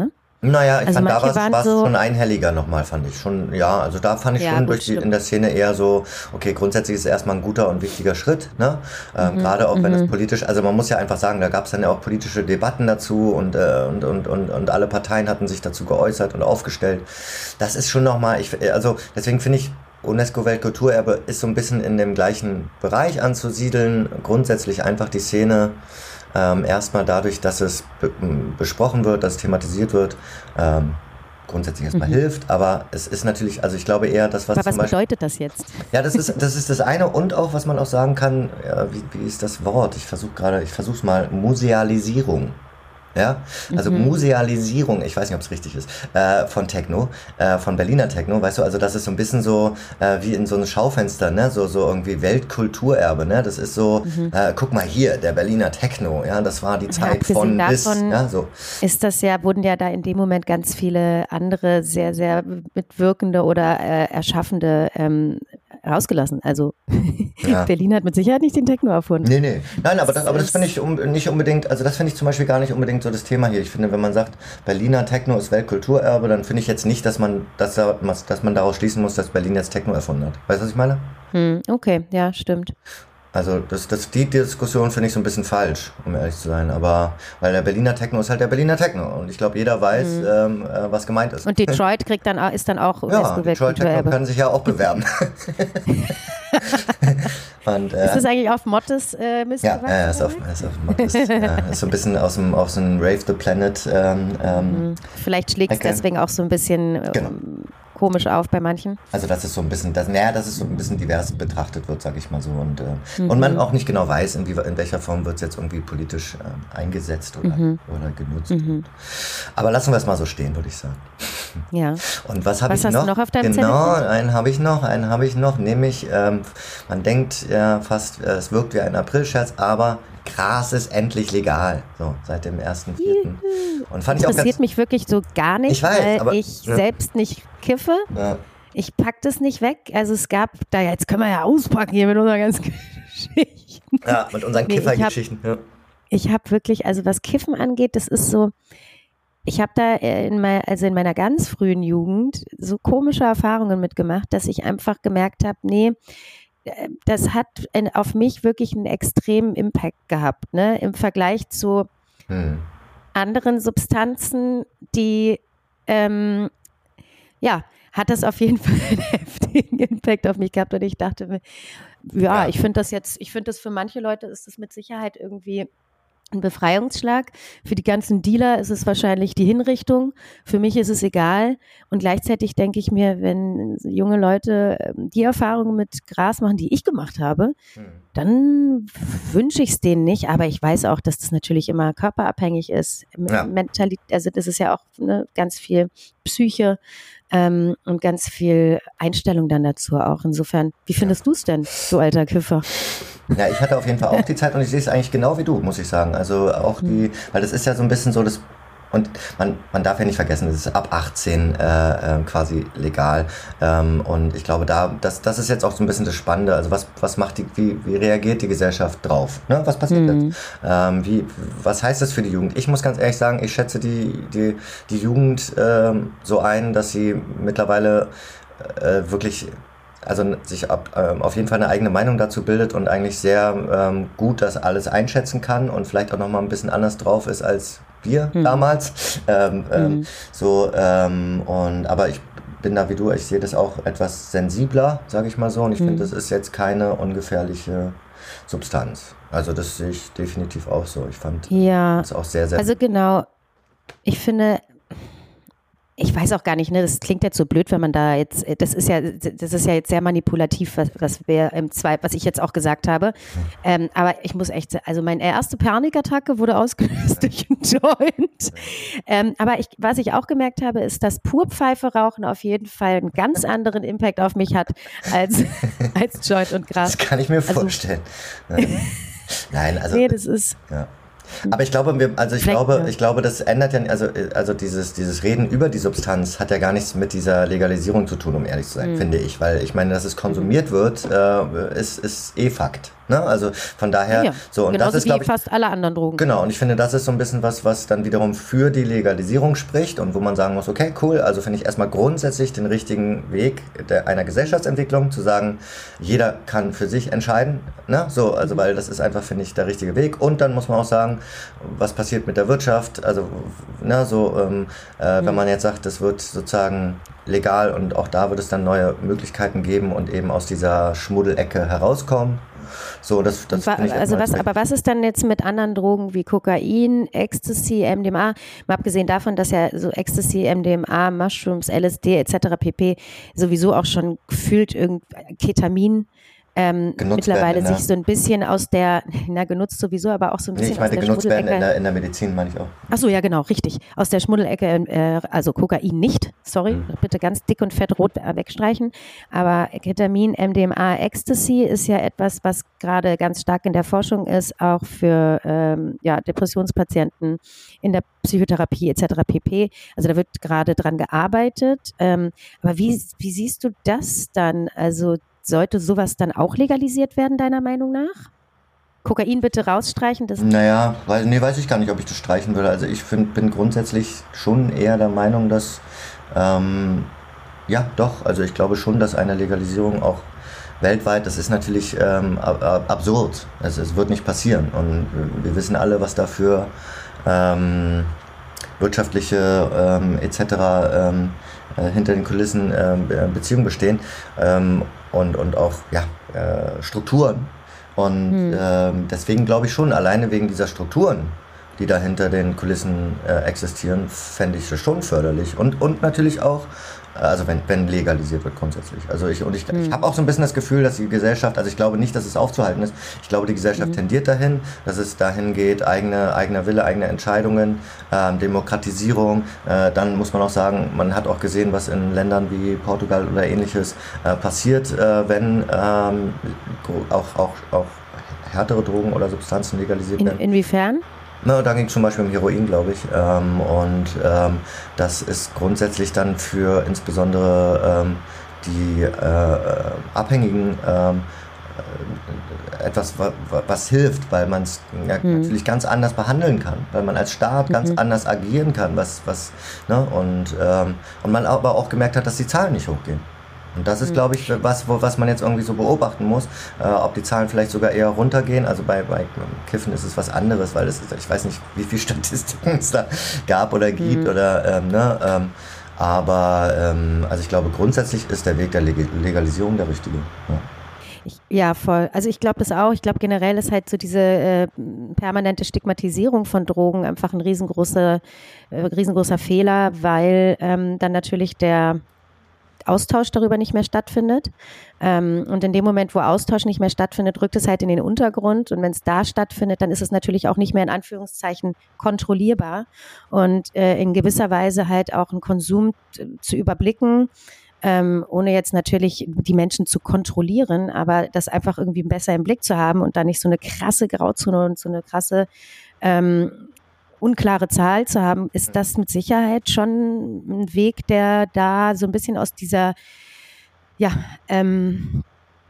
Naja, ich also fand, da war es so schon einhelliger nochmal, fand ich schon, ja, also da fand ich ja, schon gut, durch die, in der Szene eher so, okay, grundsätzlich ist es erstmal ein guter und wichtiger Schritt, ne, ähm, mhm, gerade auch wenn mhm. es politisch, also man muss ja einfach sagen, da gab es dann ja auch politische Debatten dazu und, äh, und, und, und, und alle Parteien hatten sich dazu geäußert und aufgestellt, das ist schon nochmal, ich, also deswegen finde ich, UNESCO-Weltkulturerbe ist so ein bisschen in dem gleichen Bereich anzusiedeln, grundsätzlich einfach die Szene, Ähm, erstmal dadurch, dass es be- besprochen wird, dass es thematisiert wird, ähm, grundsätzlich erstmal mhm. hilft, aber es ist natürlich, also ich glaube eher das, was aber was zum Beispiel, bedeutet das jetzt? Ja, das ist, das ist das eine und auch, was man auch sagen kann, ja, wie, wie ist das Wort? Ich versuche gerade, ich versuche es mal, Musealisierung. Ja, also mhm. Musealisierung, ich weiß nicht, ob es richtig ist, äh, von Techno, äh, von Berliner Techno, weißt du, also das ist so ein bisschen so äh, wie in so einem Schaufenster, ne, so so irgendwie Weltkulturerbe, ne, das ist so, mhm. äh, guck mal hier, der Berliner Techno, ja, das war die Zeit ja, von bis, ja, so. Ist das ja, wurden ja da in dem Moment ganz viele andere sehr, sehr mitwirkende oder äh, erschaffende ähm, rausgelassen. Also ja. Berlin hat mit Sicherheit nicht den Techno erfunden. Nee, nee. Nein, aber das, aber das finde ich um, nicht unbedingt, also das finde ich zum Beispiel gar nicht unbedingt so das Thema hier. Ich finde, wenn man sagt, Berliner Techno ist Weltkulturerbe, dann finde ich jetzt nicht, dass man, dass, dass man daraus schließen muss, dass Berlin jetzt Techno erfunden hat. Weißt du, was ich meine? Hm, okay, ja, stimmt. Also das, das, die Diskussion finde ich so ein bisschen falsch, um ehrlich zu sein. Aber weil der Berliner Techno ist halt der Berliner Techno. Und ich glaube, jeder weiß, mhm. ähm, äh, was gemeint ist. Und Detroit kriegt dann, ist dann auch ja, Detroit Techno können sich ja auch bewerben. Und, äh, ist das eigentlich auf Mottes äh, Mist ja, ja, ist auf, ist auf Mottes. Ja, ist so ein bisschen aus dem, aus dem Rave the Planet. Ähm, ähm, Vielleicht schlägt es okay. deswegen auch so ein bisschen ähm, genau. komisch auf bei manchen. Also das ist so ein bisschen, das, naja, dass es so ein bisschen divers betrachtet wird, sag ich mal so. Und, äh, mhm. und man auch nicht genau weiß, in, wie, in welcher Form wird es jetzt irgendwie politisch äh, eingesetzt oder, mhm. oder genutzt. Mhm. Aber lassen wir es mal so stehen, würde ich sagen. Ja. Und was habe ich hast noch? Du noch auf deinem genau, Zettel? einen habe ich noch, einen habe ich noch, nämlich, ähm, man denkt ja fast, äh, es wirkt wie ein Aprilscherz, aber Gras ist endlich legal, so seit dem ersten vierten Und fand ich auch interessiert ganz, mich wirklich so gar nicht, ich weiß, weil aber, ich ja. selbst nicht kiffe. Ja. Ich pack das nicht weg. Also es gab, da jetzt können wir ja auspacken hier mit unseren ganzen Geschichten. Ja, mit unseren nee, Kiffergeschichten. Ja. Ich habe hab wirklich, also was Kiffen angeht, das ist so, ich habe da in, mein, also in meiner ganz frühen Jugend so komische Erfahrungen mitgemacht, dass ich einfach gemerkt habe, nee, das hat auf mich wirklich einen extremen Impact gehabt, ne? Im Vergleich zu hm. anderen Substanzen, die, ähm, ja, hat das auf jeden Fall einen heftigen Impact auf mich gehabt und ich dachte mir, ja, ja. ich finde das jetzt, ich finde das für manche Leute ist das mit Sicherheit irgendwie ein Befreiungsschlag. Für die ganzen Dealer ist es wahrscheinlich die Hinrichtung. Für mich ist es egal. Und gleichzeitig denke ich mir, wenn junge Leute die Erfahrungen mit Gras machen, die ich gemacht habe, hm. dann wünsche ich es denen nicht. Aber ich weiß auch, dass das natürlich immer körperabhängig ist. Ja. Mentalität, also das ist ja auch ne, ganz viel Psyche ähm, und ganz viel Einstellung dann dazu auch. Insofern, wie findest du es denn, du alter Kiffer? Ja, ich hatte auf jeden Fall auch die Zeit und ich sehe es eigentlich genau wie du, muss ich sagen. Also auch die, weil das ist ja so ein bisschen so das, und man, man darf ja nicht vergessen, es ist ab achtzehn äh, äh, quasi legal. Ähm, und ich glaube, da, das, das ist jetzt auch so ein bisschen das Spannende. Also was, was macht die, wie, wie reagiert die Gesellschaft drauf? Ne? Was passiert mhm. jetzt? Ähm, wie, was heißt das für die Jugend? Ich muss ganz ehrlich sagen, ich schätze die, die, die Jugend ähm, so ein, dass sie mittlerweile äh, wirklich also sich ab, ähm, auf jeden Fall eine eigene Meinung dazu bildet und eigentlich sehr ähm, gut das alles einschätzen kann und vielleicht auch nochmal ein bisschen anders drauf ist als wir mhm. damals. Ähm, ähm, mhm. So, ähm, und, aber ich bin da wie du, ich sehe das auch etwas sensibler, sage ich mal so, und ich mhm. finde, das ist jetzt keine ungefährliche Substanz. Also das sehe ich definitiv auch so. Ich fand ja. das auch sehr, sehr... Also genau, ich finde... Ich weiß auch gar nicht, ne, das klingt jetzt so blöd, wenn man da jetzt, das ist ja, das ist ja jetzt sehr manipulativ, was, was wir im Zwei, was ich jetzt auch gesagt habe. Ähm, aber ich muss echt, also meine erste Panikattacke wurde ausgelöst durch einen Joint. Ähm, aber ich, was ich auch gemerkt habe, ist, dass Purpfeife rauchen auf jeden Fall einen ganz anderen Impact auf mich hat als, als Joint und Gras. Das kann ich mir also, vorstellen. Nein, also. Nee, das ist. Ja. Aber ich glaube, wir, also ich Vielleicht, glaube, ja. ich glaube, das ändert ja, also, also dieses, dieses Reden über die Substanz hat ja gar nichts mit dieser Legalisierung zu tun, um ehrlich zu sein, mhm. finde ich. Weil ich meine, dass es konsumiert wird, äh, ist, ist eh Fakt. Ne? Also von daher, ja, so und genauso das ist, wie glaube ich, fast alle anderen Drogen. Genau, und ich finde, das ist so ein bisschen was, was dann wiederum für die Legalisierung spricht und wo man sagen muss, okay, cool, also finde ich erstmal grundsätzlich den richtigen Weg der, einer Gesellschaftsentwicklung, zu sagen, jeder kann für sich entscheiden, ne? So, also weil das ist einfach, finde ich, der richtige Weg. Und dann muss man auch sagen, was passiert mit der Wirtschaft, also ne, so, ähm, äh, mhm. wenn man jetzt sagt, das wird sozusagen legal und auch da wird es dann neue Möglichkeiten geben und eben aus dieser Schmuddelecke herauskommen. So, das, das wa- also was, aber was ist dann jetzt mit anderen Drogen wie Kokain, Ecstasy, M D M A? Mal abgesehen davon, dass ja so Ecstasy, M D M A, Mushrooms, L S D et cetera pp. sowieso auch schon gefühlt irgend Ketamin ähm, mittlerweile sich so ein bisschen aus der, na genutzt sowieso, aber auch so ein bisschen nee, ich meine, aus der genutzt werden Schmuddelecke. in der, in der Medizin, meine ich auch. Ach so, ja genau, richtig. Aus der Schmuddelecke, äh, also Kokain nicht, sorry, mhm. bitte ganz dick und fett rot wegstreichen, aber Ketamin, M D M A, Ecstasy ist ja etwas, was gerade ganz stark in der Forschung ist, auch für ähm, ja, Depressionspatienten in der Psychotherapie et cetera pp. Also da wird gerade dran gearbeitet. Ähm, aber wie, wie siehst du das dann? Also sollte sowas dann auch legalisiert werden, deiner Meinung nach? Kokain bitte rausstreichen? Das naja, weil, nee, weiß ich gar nicht, ob ich das streichen würde. Also ich find, bin grundsätzlich schon eher der Meinung, dass, ähm, ja doch, also ich glaube schon, dass eine Legalisierung auch weltweit, das ist natürlich ähm, ab- absurd. Es, es wird nicht passieren. Und wir wissen alle, was dafür ähm, wirtschaftliche ähm, et cetera ähm, äh, hinter den Kulissen ähm, Beziehungen bestehen ähm, und, und auch ja, äh, Strukturen. Und hm. ähm, deswegen glaube ich schon, alleine wegen dieser Strukturen, die da hinter den Kulissen äh, existieren, fände ich das schon förderlich. Und, und natürlich auch, also wenn, wenn legalisiert wird grundsätzlich. Also ich, und ich, hm. ich habe auch so ein bisschen das Gefühl, dass die Gesellschaft, also ich glaube nicht, dass es aufzuhalten ist, ich glaube, die Gesellschaft hm. tendiert dahin, dass es dahin geht, eigene, eigener Wille, eigene Entscheidungen, ähm, Demokratisierung. Äh, dann muss man auch sagen, man hat auch gesehen, was in Ländern wie Portugal oder ähnliches äh, passiert, äh, wenn ähm, auch, auch, auch härtere Drogen oder Substanzen legalisiert in, werden. Inwiefern? Na, da ging es zum Beispiel um Heroin, glaube ich. Ähm, und ähm, das ist grundsätzlich dann für insbesondere ähm, die äh, Abhängigen ähm, äh, etwas, wa- wa- was hilft, weil man es ja, Hm. natürlich ganz anders behandeln kann, weil man als Staat ganz Mhm. anders agieren kann, was, was, ne? und, ähm, und man aber auch gemerkt hat, dass die Zahlen nicht hochgehen. Und das ist, Mhm. glaube ich, was, wo, was man jetzt irgendwie so beobachten muss, äh, ob die Zahlen vielleicht sogar eher runtergehen. Also bei, bei Kiffen ist es was anderes, weil es ist, ich weiß nicht, wie viele Statistiken es da gab oder gibt. Mhm. oder ähm, ne, ähm, Aber ähm, also ich glaube, grundsätzlich ist der Weg der Leg- Legalisierung der richtige. Ja. Ich, ja, voll. Also ich glaube das auch. Ich glaube generell ist halt so diese äh, permanente Stigmatisierung von Drogen einfach ein riesengroßer, äh, riesengroßer Fehler, weil ähm, dann natürlich der Austausch darüber nicht mehr stattfindet. Ähm, und in dem Moment, wo Austausch nicht mehr stattfindet, rückt es halt in den Untergrund. Und wenn es da stattfindet, dann ist es natürlich auch nicht mehr in Anführungszeichen kontrollierbar und äh, in gewisser Weise halt auch einen Konsum t- zu überblicken, ähm, ohne jetzt natürlich die Menschen zu kontrollieren, aber das einfach irgendwie besser im Blick zu haben und da nicht so eine krasse Grauzone und so eine krasse ähm, unklare Zahl zu haben, ist das mit Sicherheit schon ein Weg, der da so ein bisschen aus dieser, ja, ähm,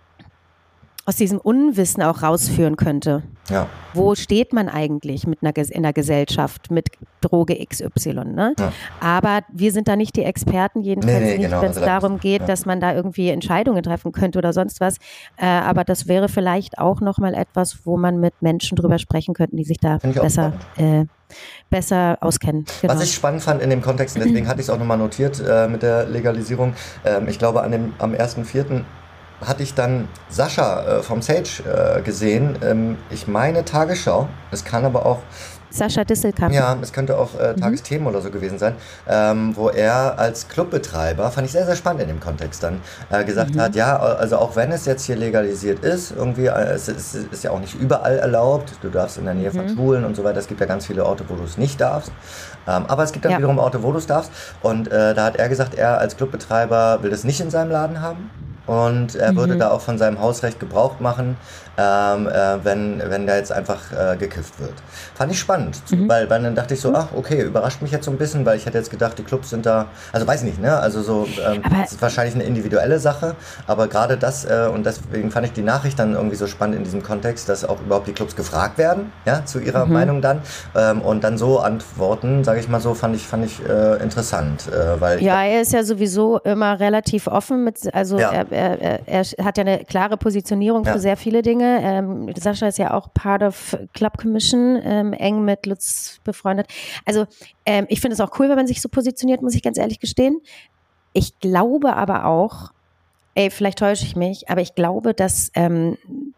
aus diesem Unwissen auch rausführen könnte. Ja. Wo steht man eigentlich mit einer, in der Gesellschaft mit Droge X Y? Ne? Ja. Aber wir sind da nicht die Experten, jedenfalls Nee, nee, nicht, genau, wenn es also da- darum geht, ja. dass man da irgendwie Entscheidungen treffen könnte oder sonst was. Äh, aber das wäre vielleicht auch nochmal etwas, wo man mit Menschen drüber sprechen könnte, die sich da Finde ich auch besser, äh, besser auskennen. Genau. Was ich spannend fand in dem Kontext, und deswegen hatte ich es auch nochmal notiert äh, mit der Legalisierung, ähm, ich glaube an dem, am ersten vierten hatte ich dann Sascha äh, vom Sage äh, gesehen. Ähm, ich meine Tagesschau, es kann aber auch, Sascha Disselkamp. ja, es könnte auch äh, Tagesthemen oder so gewesen sein, ähm, wo er als Clubbetreiber, fand ich sehr, sehr spannend in dem Kontext dann, äh, gesagt Mhm. hat, ja, also auch wenn es jetzt hier legalisiert ist, irgendwie, äh, es ist, es ist ja auch nicht überall erlaubt, du darfst in der Nähe von Mhm. Schulen und so weiter, es gibt ja ganz viele Orte, wo du es nicht darfst, ähm, aber es gibt dann Ja. wiederum Orte, wo du es darfst, und äh, da hat er gesagt, er als Clubbetreiber will das nicht in seinem Laden haben. und er Mhm. würde da auch von seinem Hausrecht Gebrauch machen, ähm, äh, wenn, wenn da jetzt einfach äh, gekifft wird. Fand ich spannend, zu, Mhm. weil, weil dann dachte ich so, ach okay, überrascht mich jetzt so ein bisschen, weil ich hätte jetzt gedacht, die Clubs sind da, also weiß ich nicht, ne, also so, ähm, Aber- das ist wahrscheinlich eine individuelle Sache, aber gerade das, äh, und deswegen fand ich die Nachricht dann irgendwie so spannend in diesem Kontext, dass auch überhaupt die Clubs gefragt werden, ja, zu ihrer Mhm. Meinung dann, ähm, und dann so antworten, sage ich mal so, fand ich, fand ich äh, interessant, äh, weil ich Ja, er ist ja sowieso immer relativ offen mit, also Ja. er, er, er hat ja eine klare Positionierung Ja. für sehr viele Dinge. Ähm, Sascha ist ja auch Part of Club Commission, ähm, eng mit Lutz befreundet. Also ähm, ich finde es auch cool, wenn man sich so positioniert, muss ich ganz ehrlich gestehen. Ich glaube aber auch, ey, vielleicht täusche ich mich, aber ich glaube, dass ähm,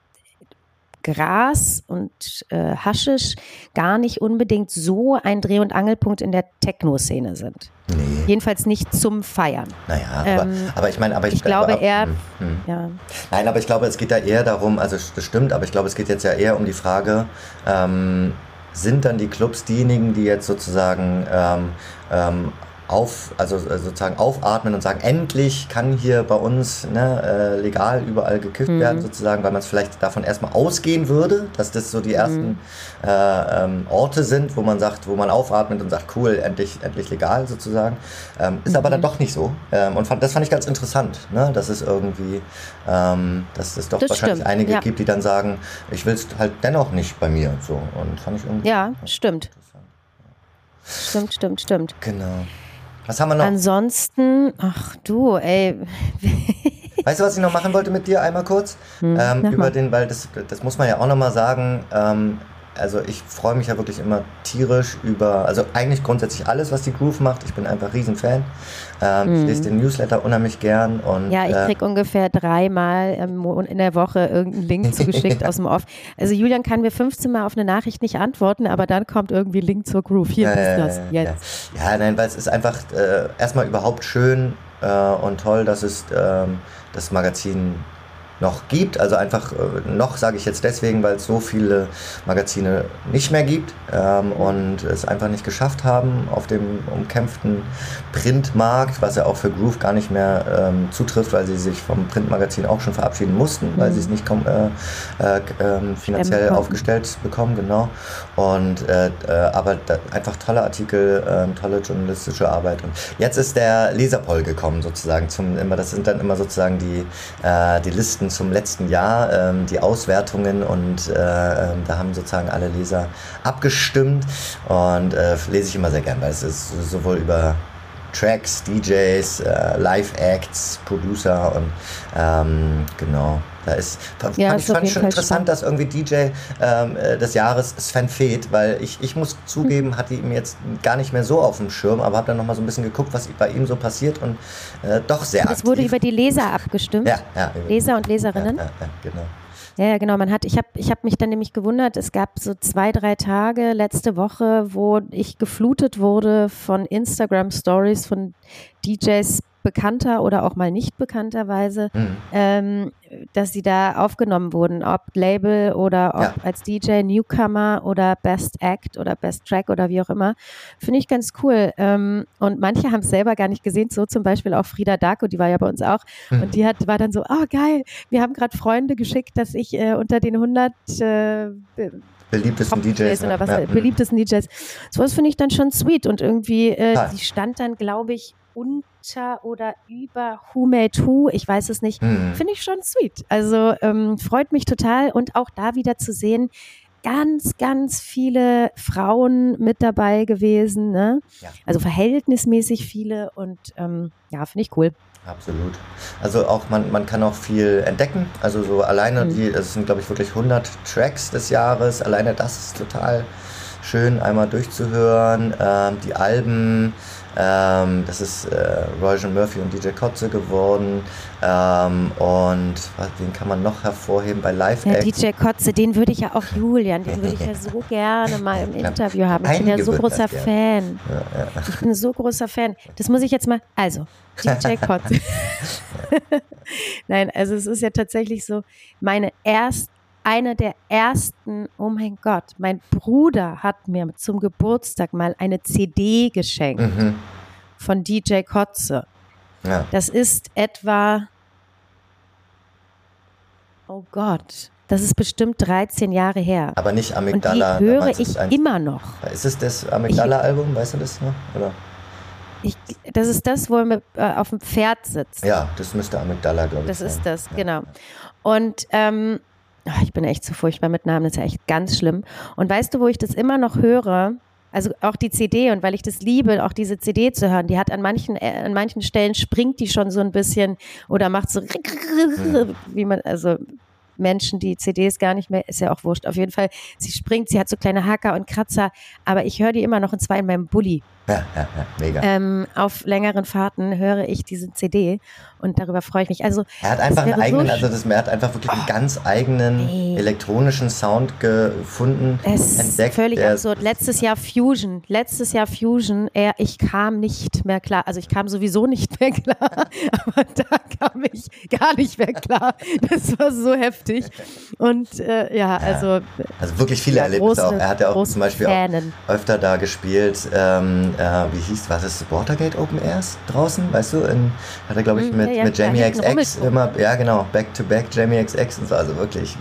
Gras und äh, Haschisch gar nicht unbedingt so ein Dreh- und Angelpunkt in der Techno-Szene sind. nee. Jedenfalls nicht zum Feiern. Naja, aber, Ähm, aber ich meine, aber ich, ich glaube aber, eher- hm, hm. Ja. Nein, aber ich glaube, es geht da eher darum, also das stimmt, aber ich glaube, es geht jetzt ja eher um die Frage, ähm, sind dann die Clubs diejenigen, die jetzt sozusagen ähm, ähm, auf, also äh, sozusagen aufatmen und sagen, endlich kann hier bei uns ne, äh, legal überall gekifft Mhm. werden, sozusagen, weil man es vielleicht davon erstmal ausgehen würde, dass das so die ersten äh, ähm, Orte sind, wo man sagt, wo man aufatmet und sagt, cool, endlich, endlich legal sozusagen. Ähm, ist aber dann doch nicht so. Ähm, und fand, das fand ich ganz interessant, ne? Dass es irgendwie, ähm, dass es doch Das wahrscheinlich stimmt, einige ja. gibt, die dann sagen, ich will es halt dennoch nicht bei mir. So. Und fand ich irgendwie Ja, stimmt. interessant. Stimmt, stimmt, stimmt. Genau. Was haben wir noch? Ansonsten, ach du, ey. Weißt du, was ich noch machen wollte mit dir einmal kurz? Hm, ähm, mach über mal. den, weil das, das muss man ja auch nochmal sagen, ähm, also ich freue mich ja wirklich immer tierisch über, also eigentlich grundsätzlich alles, was die Groove macht. Ich bin einfach riesen Fan. Ähm, Ich lese den Newsletter unheimlich gern. Und, Hm. Ja, ich äh, krieg ungefähr dreimal im Mo- in der Woche irgendeinen Link zugeschickt aus dem Off. Also Julian kann mir fünfzehn Mal auf eine Nachricht nicht antworten, aber dann kommt irgendwie ein Link zur Groove. Hier Ja, ist ja, das, ja, jetzt. Ja, ja nein, weil es ist einfach äh, erstmal überhaupt schön äh, und toll, dass es ähm, das Magazin noch gibt. Also einfach äh, noch, sage ich jetzt deswegen, weil es so viele Magazine nicht mehr gibt ähm, und es einfach nicht geschafft haben auf dem umkämpften Printmarkt, was ja auch für Groove gar nicht mehr ähm, zutrifft, weil sie sich vom Printmagazin auch schon verabschieden mussten, weil sie es nicht kom- äh, äh, äh, finanziell konnten. aufgestellt bekommen, genau. Und äh, äh, aber da, einfach tolle Artikel, äh, tolle journalistische Arbeit. Und jetzt ist der Leserpoll gekommen sozusagen. Zum, immer, das sind dann immer sozusagen die, äh, die Listen zum letzten Jahr, ähm, die Auswertungen und äh, ähm, da haben sozusagen alle Leser abgestimmt und äh, lese ich immer sehr gern, weil es ist sowohl über Tracks, D Js, äh, Live-Acts, Producer und ähm, genau. Da ist, fand Ja, ich ist auf fand jeden schon Fall interessant, spannend. dass irgendwie D J ähm, äh, des Jahres Sven Feth, weil ich, ich muss zugeben, hatte ihn jetzt gar nicht mehr so auf dem Schirm, aber habe dann nochmal so ein bisschen geguckt, was bei ihm so passiert und äh, doch sehr Es wurde aktiv. über die Leser abgestimmt. ja, ja, über- Leser und Leserinnen. Ja, ja, ja, genau. Ja, ja, genau. Man hat, ich habe ich hab mich dann nämlich gewundert, es gab so zwei, drei Tage letzte Woche, wo ich geflutet wurde von Instagram-Stories von D Js bekannter oder auch mal nicht bekannterweise, Mhm. ähm, dass sie da aufgenommen wurden, ob Label oder ob Ja. als D J Newcomer oder Best Act oder Best Track oder wie auch immer. Finde ich ganz cool. Ähm, und manche haben es selber gar nicht gesehen, so zum Beispiel auch Frida Darko, die war ja bei uns auch. Mhm. Und die hat, war dann so, oh geil, wir haben gerade Freunde geschickt, dass ich äh, unter den hundert äh, Beliebtesten D Js. oder was, ja. äh, beliebtesten D Js. Sowas finde ich dann schon sweet. Und irgendwie, äh, Total. die stand dann, glaube ich, unter oder über Who Made Who, ich weiß es nicht. Mhm. Finde ich schon sweet. Also ähm, freut mich total und auch da wieder zu sehen, ganz, ganz viele Frauen mit dabei gewesen, ne? Ja. Also verhältnismäßig viele und ähm, ja, finde ich cool. Absolut. Also auch man, man kann auch viel entdecken. Also so alleine Mhm. die, es sind glaube ich wirklich hundert Tracks des Jahres. Alleine das ist total schön, einmal durchzuhören. Ähm, die Alben, ähm, das ist äh, Roy Jean Murphy und D J Kotze geworden. Ähm, und was, wen kann man noch hervorheben bei Live Ja, Acts? D J Kotze, den würde ich ja auch, Julian, den würde ich ja so gerne mal im Ja, Interview haben. Ich bin ja einige so würden das großer gerne. Fan. Ja, ja. Ich bin so großer Fan. Das muss ich jetzt mal, also, D J Kotze. Nein, also es ist ja tatsächlich so, meine erst, eine der ersten, oh mein Gott, mein Bruder hat mir zum Geburtstag mal eine C D geschenkt Mhm. von D J Kotze. Ja. Das ist etwa Oh Gott, das ist bestimmt dreizehn Jahre her. Aber nicht Amygdala. Und die höre ich ein, immer noch. Ist es das Amygdala-Album, weißt du das noch? Oder? Ich, das ist das, wo er mit, äh, auf dem Pferd sitzt. Ja, das müsste Amygdala, glaube ich. Das sein. ist das, ja. genau. Und ähm, ach, ich bin echt zu furchtbar mit Namen, das ist ja echt ganz schlimm. Und weißt du, wo ich das immer noch höre? Also auch die C D, und weil ich das liebe, auch diese C D zu hören, die hat an manchen, äh, an manchen Stellen springt die schon so ein bisschen oder macht so, mhm. wie man, also Menschen, die C Ds gar nicht mehr, ist ja auch wurscht. Auf jeden Fall, sie springt, sie hat so kleine Hacker und Kratzer, aber ich höre die immer noch, und zwar in meinem Bulli. Ja, ja, ja, mega. Ähm, auf längeren Fahrten höre ich diese C D und darüber freue ich mich. Also, er hat einfach einen eigenen, so also das, er hat einfach wirklich oh, einen ganz eigenen nee. elektronischen Sound gefunden, es entdeckt. Ist völlig absurd. Letztes Jahr Fusion, letztes Jahr Fusion, er, ich kam nicht mehr klar, also ich kam sowieso nicht mehr klar, aber da kam ich gar nicht mehr klar. Das war so heftig. Und äh, ja, also also wirklich viele ja, Erlebnisse große, auch. Er hat ja auch zum Beispiel auch öfter da gespielt, ähm, Äh, wie hieß, was ist Watergate Open Airs draußen, weißt du, in, hat er glaube ich mit, ja, ja, mit Jamie X X immer, ja genau, back to back Jamie X X und so, also wirklich,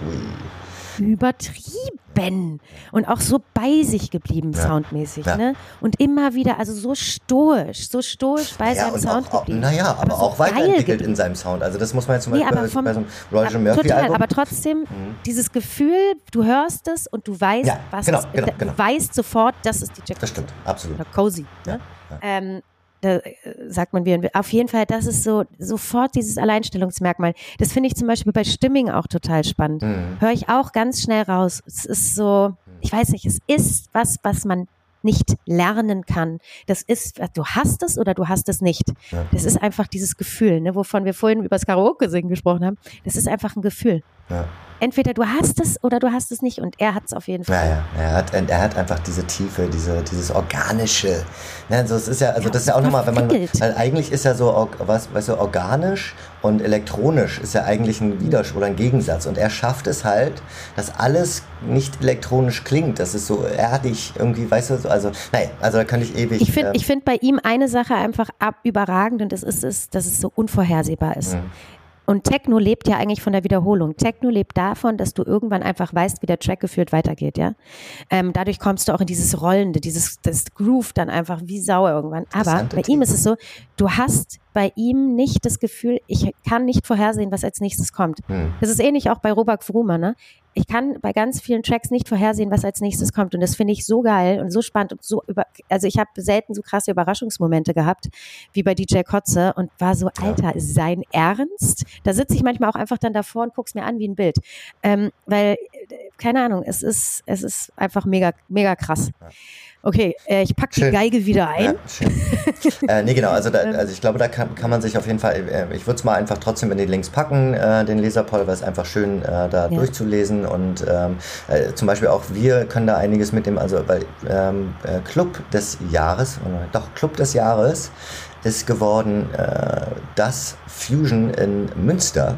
ui. Übertrieben und auch so bei sich geblieben, ja. soundmäßig, ja. ne, und immer wieder, also so stoisch, so stoisch bei ja, seinem Sound auch, geblieben. Naja, aber, aber so auch weiterentwickelt in seinem Sound, also das muss man jetzt zum Beispiel nee, vom, bei so einem Roger Murphy total, Album. Aber trotzdem, mhm. dieses Gefühl, du hörst es und du weißt, ja, was genau, es, genau, du genau. weißt sofort, das ist die Jack. Das stimmt, absolut. Oder Cozy, ja, ne? ja. Ähm, da sagt man wie, auf jeden Fall, das ist so sofort dieses Alleinstellungsmerkmal. Das finde ich zum Beispiel bei Stimming auch total spannend. Mhm. Höre ich auch ganz schnell raus. Es ist so, ich weiß nicht, es ist was, was man nicht lernen kann. Das ist, du hast es oder du hast es nicht. Ja. Das ist einfach dieses Gefühl, ne, wovon wir vorhin über das Karaoke-Singen gesprochen haben. Das ist einfach ein Gefühl. Ja. Entweder du hast es oder du hast es nicht, und er hat es auf jeden Fall. Ja, ja, er hat, er hat einfach diese Tiefe, diese, dieses Organische. Ja, also es ist ja, also ja, das ist ja auch nochmal, wenn man, weil eigentlich ist ja so, was, weißt du, organisch und elektronisch ist ja eigentlich ein Widerspruch oder ein Gegensatz, und er schafft es halt, dass alles nicht elektronisch klingt, das ist so erdig irgendwie, weißt du, also, naja, also da könnte ich ewig... Ich finde ähm, ich find bei ihm eine Sache einfach ab überragend, und das ist es, dass es so unvorhersehbar ist. Mhm. Und Techno lebt ja eigentlich von der Wiederholung. Techno lebt davon, dass du irgendwann einfach weißt, wie der Track geführt weitergeht, ja. Ähm, dadurch kommst du auch in dieses Rollende, dieses das Groove dann einfach wie Sau irgendwann. Aber bei ihm ist es so, du hast bei ihm nicht das Gefühl, ich kann nicht vorhersehen, was als nächstes kommt. Hm. Das ist ähnlich auch bei Robert Frumer, ne? Ich kann bei ganz vielen Tracks nicht vorhersehen, was als nächstes kommt. Und das finde ich so geil und so spannend und so über, also ich habe selten so krasse Überraschungsmomente gehabt wie bei D J Kotze und war so, Alter, ist sein Ernst? Da sitze ich manchmal auch einfach dann davor und guck's mir an wie ein Bild. Ähm, weil, keine Ahnung, es ist, es ist einfach mega, mega krass. Okay, äh, ich packe die Geige wieder ein. Ja, schön. äh, nee, genau, also, da, also ich glaube, da kann, kann man sich auf jeden Fall, äh, ich würde es mal einfach trotzdem in die Links packen, äh, den Leserpoll, weil es einfach schön äh, da ja. durchzulesen, und ähm, äh, zum Beispiel auch wir können da einiges mitnehmen, also weil ähm, äh, Club des Jahres, oder doch Club des Jahres ist geworden äh, das Fusion in Münster.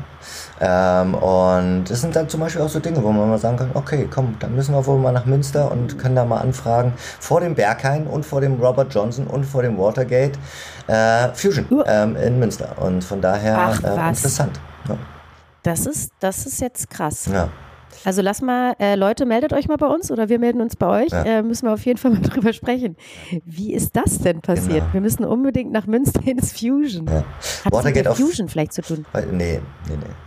Ähm, und das sind dann zum Beispiel auch so Dinge, wo man mal sagen kann, okay, komm, dann müssen wir wohl mal nach Münster und können da mal anfragen, vor dem Berghain und vor dem Robert Johnson und vor dem Watergate äh, Fusion ähm, in Münster. Und von daher Ach, äh, interessant. Ja. Das ist, das ist jetzt krass. Ja. Also lass mal, äh, Leute, meldet euch mal bei uns oder wir melden uns bei euch. Ja. Äh, müssen wir auf jeden Fall mal drüber sprechen. Wie ist das denn passiert? Genau. Wir müssen unbedingt nach Münster ins Fusion. Ja. Hat das mit der Fusion vielleicht zu tun? Nee, nee, nee. nee.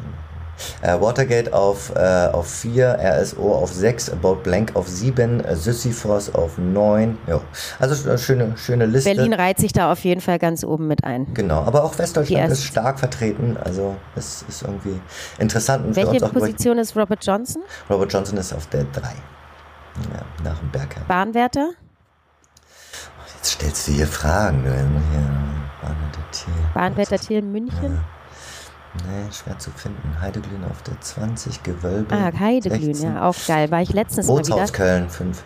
Äh, Watergate auf, äh, auf vier, R S O auf sechs, About Blank auf sieben, äh, Sisyphos auf neun. Jo. Also eine schöne, schöne Liste. Berlin reiht sich da auf jeden Fall ganz oben mit ein. Genau, aber auch Westdeutschland ist stark vertreten. Also es ist irgendwie interessant. Und welche Position ist Robert Johnson? Robert Johnson ist auf der drei. Ja, nach dem Bergheim. Bahnwärter? Jetzt stellst du hier Fragen. Bahnwärter Thiel. Bahnwärter Thiel München? Ja. Nee, schwer zu finden. Heideglühen auf der zwanzig, Gewölbe. Ah, Heideglühen, ja, auch geil. War ich letztens mal wieder. Bootshaus Köln, fünf.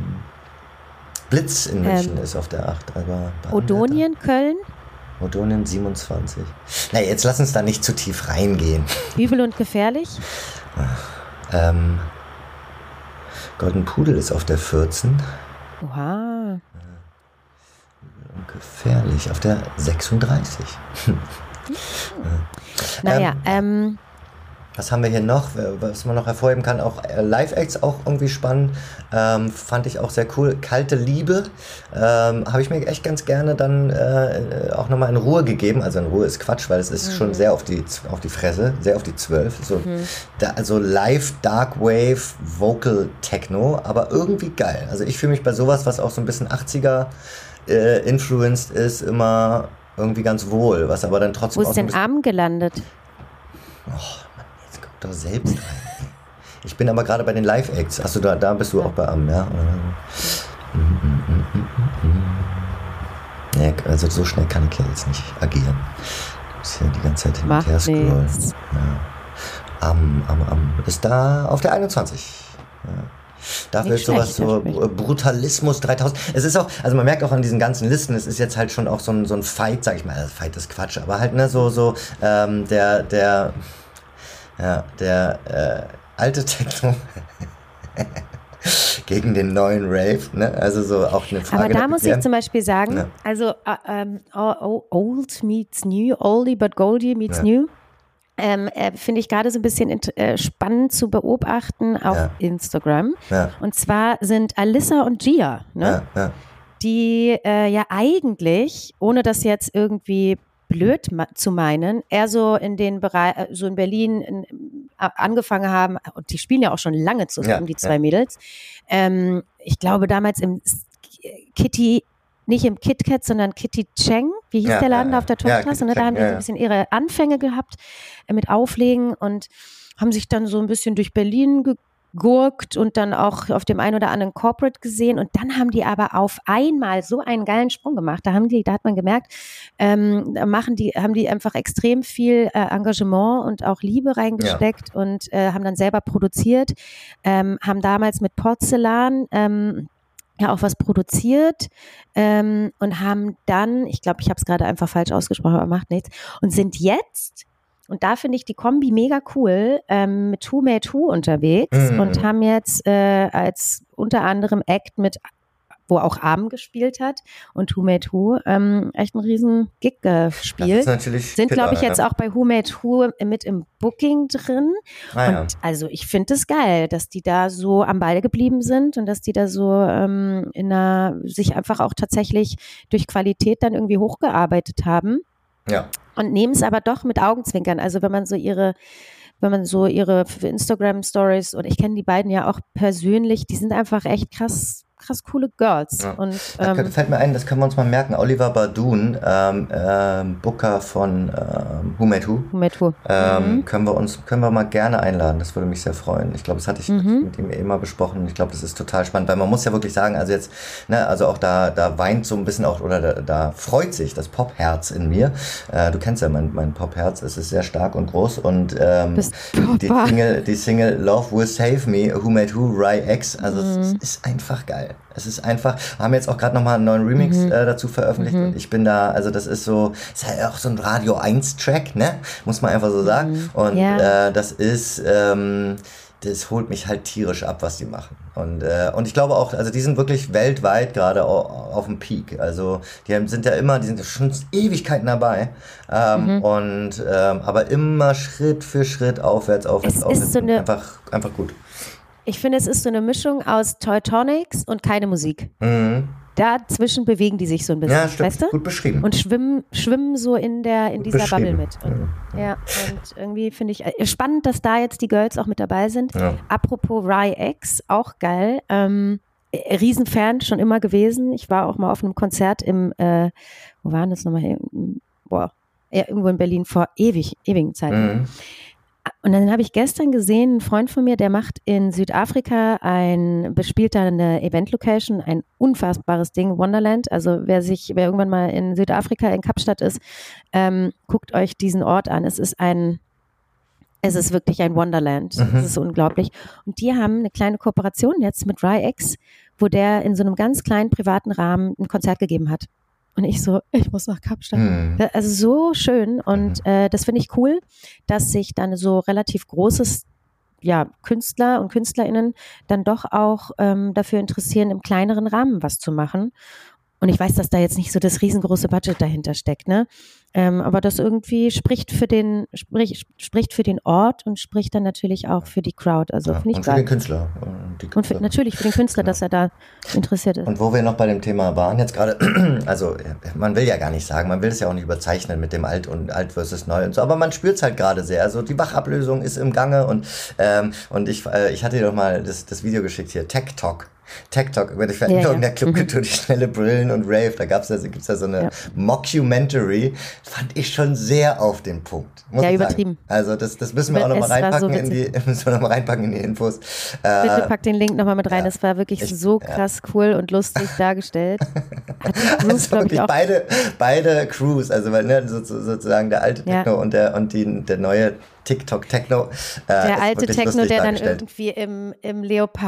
Blitz in München ähm, ist auf der acht. Aber Odonien, Köln? Odonien siebenundzwanzig. Na, jetzt lass uns da nicht zu tief reingehen. Übel und gefährlich? ähm, Golden Pudel ist auf der vierzehn. Oha. Übel und gefährlich auf der sechsunddreißig. Naja, ähm, Was haben wir hier noch, was man noch hervorheben kann? Auch Live-Acts, auch irgendwie spannend. Ähm, fand ich auch sehr cool. Kalte Liebe ähm, habe ich mir echt ganz gerne dann äh, auch nochmal in Ruhe gegeben. Also in Ruhe ist Quatsch, weil es ist mhm. schon sehr auf die, auf die Fresse, sehr auf die Zwölf. So, mhm. da, also Live, Dark Wave, Vocal Techno, aber irgendwie geil. Also ich fühle mich bei sowas, was auch so ein bisschen achtziger äh, influenced ist, immer irgendwie ganz wohl. Was aber dann trotzdem Wo ist denn Arm gelandet? Oh, doch selbst rein. Ich bin aber gerade bei den Live-Acts. Achso, da, da bist du auch bei Am, ja? Nee, also so schnell kann ich ja jetzt nicht agieren. Ich muss ja die ganze Zeit hin und her scrollen. Ja. Am, am, am. Ist da auf der einundzwanzig. Ja. Dafür ist sowas so Brutalismus dreitausend. Es ist auch, also man merkt auch an diesen ganzen Listen, es ist jetzt halt schon auch so ein, so ein Fight, sag ich mal. Also Fight ist Quatsch, aber halt ne, so, so ähm, der, der Ja, der äh, alte Techno gegen den neuen Rave, ne? Also so auch eine Frage. Aber da muss ich zum Beispiel sagen, ja. also ähm, old meets new, oldie but goldie meets ja. new, ähm, äh, finde ich gerade so ein bisschen äh, spannend zu beobachten auf ja. Instagram. Ja. Und zwar sind Alyssa und Gia, ne? Ja, ja. die äh, ja eigentlich, ohne das jetzt irgendwie blöd zu meinen, eher so in den Bereich, so in Berlin in, angefangen haben, und die spielen ja auch schon lange zusammen, ja, die zwei ja. Mädels. Ähm, ich glaube damals im Kitty, nicht im KitKat, sondern Kitty Cheng, wie hieß ja, der Laden ja, da auf der Torstraße, ja, ne? Da haben die ja, so ein bisschen ihre Anfänge gehabt äh, mit Auflegen und haben sich dann so ein bisschen durch Berlin ge- gurkt und dann auch auf dem einen oder anderen Corporate gesehen und dann haben die aber auf einmal so einen geilen Sprung gemacht. Da haben die, da hat man gemerkt, ähm, da machen die, haben die einfach extrem viel äh, Engagement und auch Liebe reingesteckt ja. und äh, haben dann selber produziert, ähm, haben damals mit Porzellan ähm, ja auch was produziert ähm, und haben dann, ich glaube, ich habe es gerade einfach falsch ausgesprochen, aber macht nichts, und sind jetzt Und da finde ich die Kombi mega cool, ähm, mit Who Made Who unterwegs mhm. und haben jetzt äh, als unter anderem Act mit, wo auch Arm gespielt hat und Who Made Who, ähm, echt einen riesen Gig gespielt. Das ist natürlich Sind, glaube ich, jetzt auch bei Who Made Who mit im Booking drin. Ah, und ja. also ich finde es geil, dass die da so am Ball geblieben sind und dass die da so ähm, in einer, sich einfach auch tatsächlich durch Qualität dann irgendwie hochgearbeitet haben. Ja. Und nehmen es aber doch mit Augenzwinkern. Also wenn man so ihre, wenn man so ihre Instagram-Stories, und ich kenne die beiden ja auch persönlich, die sind einfach echt krass, krass coole Girls. Ja. Und, ähm, da fällt mir ein, das können wir uns mal merken, Oliver Bardun, ähm, ähm, Booker von ähm, Who Made Who, Who Made Who. Ähm, mhm. können wir uns, können wir mal gerne einladen, das würde mich sehr freuen. Ich glaube, das hatte ich mhm. mit ihm eh mal besprochen. Ich glaube, das ist total spannend, weil man muss ja wirklich sagen, also jetzt, ne, also auch da, da weint so ein bisschen auch, oder da, da freut sich das Popherz in mir. Äh, du kennst ja mein, mein Popherz, es ist sehr stark und groß und ähm, die Single, die Single Love Will Save Me, Who Made Who, Rai X, also mhm. es ist einfach geil. Es ist einfach, wir haben jetzt auch gerade nochmal einen neuen Remix mhm. äh, dazu veröffentlicht mhm. und ich bin da, also das ist so, ist halt auch so ein Radio eins Track, ne, muss man einfach so sagen mhm. und ja. äh, das ist, ähm, das holt mich halt tierisch ab, was die machen und äh, und ich glaube auch, also die sind wirklich weltweit gerade auf, auf dem Peak, also die sind ja immer, die sind ja schon Ewigkeiten dabei ähm, mhm. und ähm, aber immer Schritt für Schritt aufwärts, aufwärts, es aufwärts, ist so eine einfach, einfach gut. Ich finde, es ist so eine Mischung aus Teutonics und keine Musik. Mhm. Dazwischen bewegen die sich so ein bisschen, ja, stimmt. weißt du? Gut beschrieben. Und schwimmen, schwimmen so in der in dieser Bubble mit. Und, ja. ja, und irgendwie finde ich äh, spannend, dass da jetzt die Girls auch mit dabei sind. Ja. Apropos Rai X, auch geil. Ähm, Riesenfan schon immer gewesen. Ich war auch mal auf einem Konzert im, äh, wo waren das nochmal? Boah, ja, irgendwo in Berlin vor ewig, ewigen Zeiten. Mhm. Und dann habe ich gestern gesehen, ein Freund von mir, der macht in Südafrika ein, bespielt da eine Event-Location, ein unfassbares Ding, Wonderland. Also wer sich, wer irgendwann mal in Südafrika, in Kapstadt ist, ähm, guckt euch diesen Ort an. Es ist ein, es ist wirklich ein Wonderland. Mhm. Es ist unglaublich. Und die haben eine kleine Kooperation jetzt mit Rai X, wo der in so einem ganz kleinen privaten Rahmen ein Konzert gegeben hat. Und ich so, ich muss nach Kapstadt. Mhm. Also so schön und äh, das finde ich cool, dass sich dann so relativ großes, ja, Künstler und KünstlerInnen dann doch auch ähm, dafür interessieren, im kleineren Rahmen was zu machen. Und ich weiß, dass da jetzt nicht so das riesengroße Budget dahinter steckt, ne? Ähm, aber das irgendwie spricht für den sprich, spricht für den Ort und spricht dann natürlich auch für die Crowd. Also ja, finde ich und für geil. den Künstler. Und, die und für, natürlich für den Künstler, genau. dass er da interessiert ist. Und wo wir noch bei dem Thema waren jetzt gerade, also man will ja gar nicht sagen, man will es ja auch nicht überzeichnen mit dem Alt und Alt versus Neu und so, aber man spürt es halt gerade sehr. Also die Wachablösung ist im Gange und ähm, und ich äh, ich hatte dir doch mal das, das Video geschickt hier, Tech Talk. Tech Talk über die Veränderung ja, ja. der Clubkultur, die schnelle Brillen und Rave. Da gab's da, gibt's da so eine ja. Mockumentary. Fand ich schon sehr auf den Punkt. Muss ja, ich übertrieben. Sagen. Also das, das müssen wir auch nochmal reinpacken, so in die, müssen wir noch mal reinpacken in die Infos. Bitte pack den Link nochmal mit rein. Es ja, war wirklich ich, so krass ja. cool und lustig dargestellt. Hat die Crews, also ich, auch beide, beide Crews, also weil, ne, so, so, sozusagen der alte Techno ja. und der und die, der neue TikTok-Techno. Äh, der alte Techno, der dann irgendwie im, im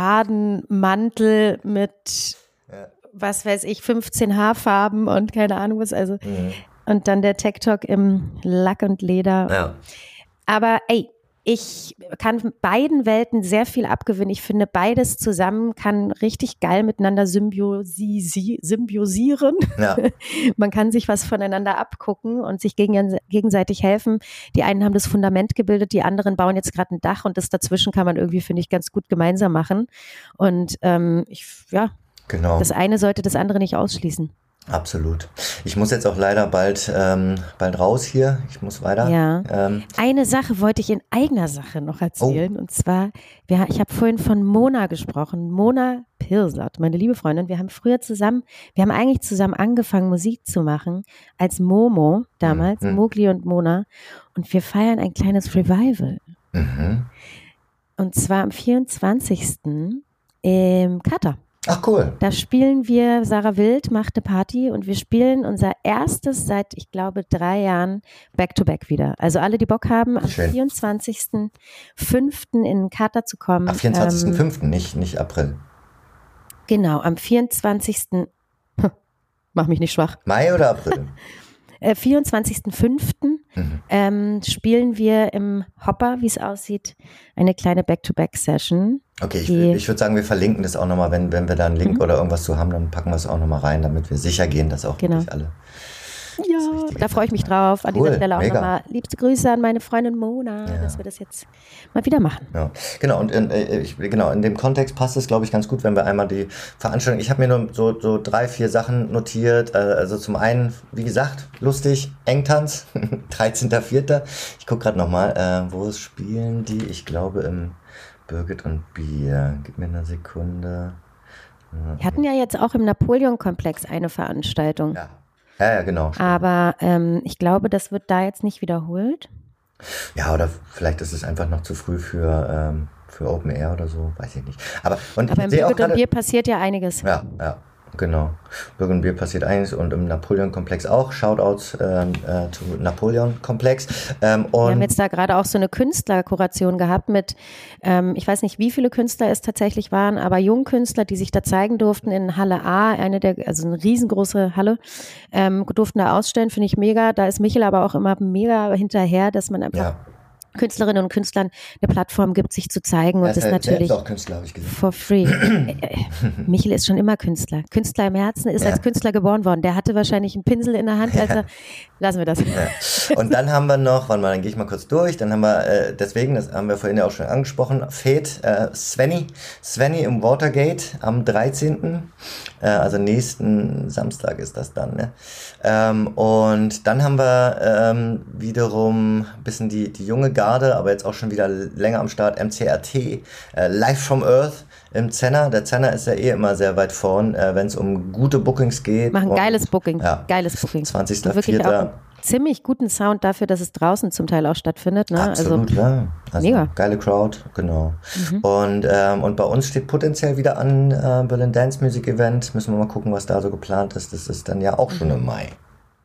Leopardenmantel mit, ja. was weiß ich, fünfzehn Haarfarben und keine Ahnung was, also. Mhm. Und dann der TikTok im Lack und Leder. Ja. Aber ey, ich kann beiden Welten sehr viel abgewinnen. Ich finde, beides zusammen kann richtig geil miteinander symbiosi- symbiosieren. Ja. Man kann sich was voneinander abgucken und sich gegen, gegenseitig helfen. Die einen haben das Fundament gebildet, die anderen bauen jetzt gerade ein Dach und das dazwischen kann man irgendwie, finde ich, ganz gut gemeinsam machen. Und ähm, ich, ja, genau. Das eine sollte das andere nicht ausschließen. Absolut. Ich muss jetzt auch leider bald ähm, bald raus hier. Ich muss weiter. Ja. Ähm. Eine Sache wollte ich in eigener Sache noch erzählen. Oh. Und zwar, wir, ich habe vorhin von Mona gesprochen. Mona Pirsert, meine liebe Freundin. Wir haben früher zusammen, wir haben eigentlich zusammen angefangen, Musik zu machen, als Momo damals, mhm. Mowgli und Mona. Und wir feiern ein kleines Revival. Mhm. Und zwar am vierundzwanzigsten im Kater. Ach cool. Da spielen wir, Sarah Wild macht eine Party und wir spielen unser erstes seit, ich glaube, drei Jahren Back-to-Back wieder. Also alle, die Bock haben, am Schön. vierundzwanzigsten fünften in den Kater zu kommen. Am vierundzwanzigsten fünften, ähm, nicht, nicht April. Genau, am vierundzwanzigsten Mach mich nicht schwach. Mai oder April? äh, vierundzwanzigsten fünften Mhm. Ähm, spielen wir im Hopper, wie es aussieht, eine kleine Back-to-Back-Session. Okay, ich, ich würde sagen, wir verlinken das auch nochmal, wenn, wenn wir da einen Link mhm. oder irgendwas zu haben, dann packen wir es auch nochmal rein, damit wir sicher gehen, dass auch genau. wirklich alle... Ja, da freue ich mich drauf. An cool, dieser Stelle auch nochmal liebste Grüße an meine Freundin Mona, ja. dass wir das jetzt mal wieder machen. Ja, genau. Und in, ich, genau, in dem Kontext passt es, glaube ich, ganz gut, wenn wir einmal die Veranstaltung, ich habe mir nur so, so drei, vier Sachen notiert. Also zum einen, wie gesagt, lustig, Engtanz, dreizehnter vierter Ich gucke gerade nochmal, äh, wo spielen die? Ich glaube im Birgit und Bier. Gib mir eine Sekunde. Wir hatten ja jetzt auch im Napoleon-Komplex eine Veranstaltung. Ja. Ja, ja, genau. Aber ähm, ich glaube, das wird da jetzt nicht wiederholt. Ja, oder vielleicht ist es einfach noch zu früh für, ähm, für Open Air oder so, weiß ich nicht. Aber, und Aber im Birgit und Bier passiert ja einiges. Ja, ja. Genau. Birgit und Bier passiert einiges und im Napoleon-Komplex auch. Shoutouts ähm, äh, zu Napoleon-Komplex. Ähm, Wir haben jetzt da gerade auch so eine Künstlerkuration gehabt mit, ähm, ich weiß nicht, wie viele Künstler es tatsächlich waren, aber Jungkünstler, die sich da zeigen durften in Halle A, eine der, also eine riesengroße Halle, ähm, durften da ausstellen, finde ich mega. Da ist Michel aber auch immer mega hinterher, dass man einfach ja. Künstlerinnen und Künstlern eine Plattform gibt, sich zu zeigen und das ist natürlich auch Künstler, habe ich gesehen. For free. Michel ist schon immer Künstler. Künstler im Herzen, ist ja. als Künstler geboren worden. Der hatte wahrscheinlich einen Pinsel in der Hand, als er, lassen wir das. Ja. Und dann haben wir noch, warte mal, dann gehe ich mal kurz durch, dann haben wir, äh, deswegen, das haben wir vorhin ja auch schon angesprochen, Fed, äh, Svenny, Svenny im Watergate am dreizehnten Äh, also nächsten Samstag ist das dann, ne? Ähm, und dann haben wir ähm, wiederum ein bisschen die, die junge Garde, aber jetzt auch schon wieder länger am Start, M C R T, äh, Live from Earth im Zenner. Der Zenner ist ja eh immer sehr weit vorn, äh, wenn es um gute Bookings geht. Machen geiles Booking, ja, geiles Booking. zwanzigster vierter Ziemlich guten Sound dafür, dass es draußen zum Teil auch stattfindet. Ne? Absolut, also, ja. Also mega. Geile Crowd, genau. Mhm. Und, ähm, und bei uns steht potenziell wieder an äh, Berlin Dance Music Event. Müssen wir mal gucken, was da so geplant ist. Das ist dann ja auch schon im Mai.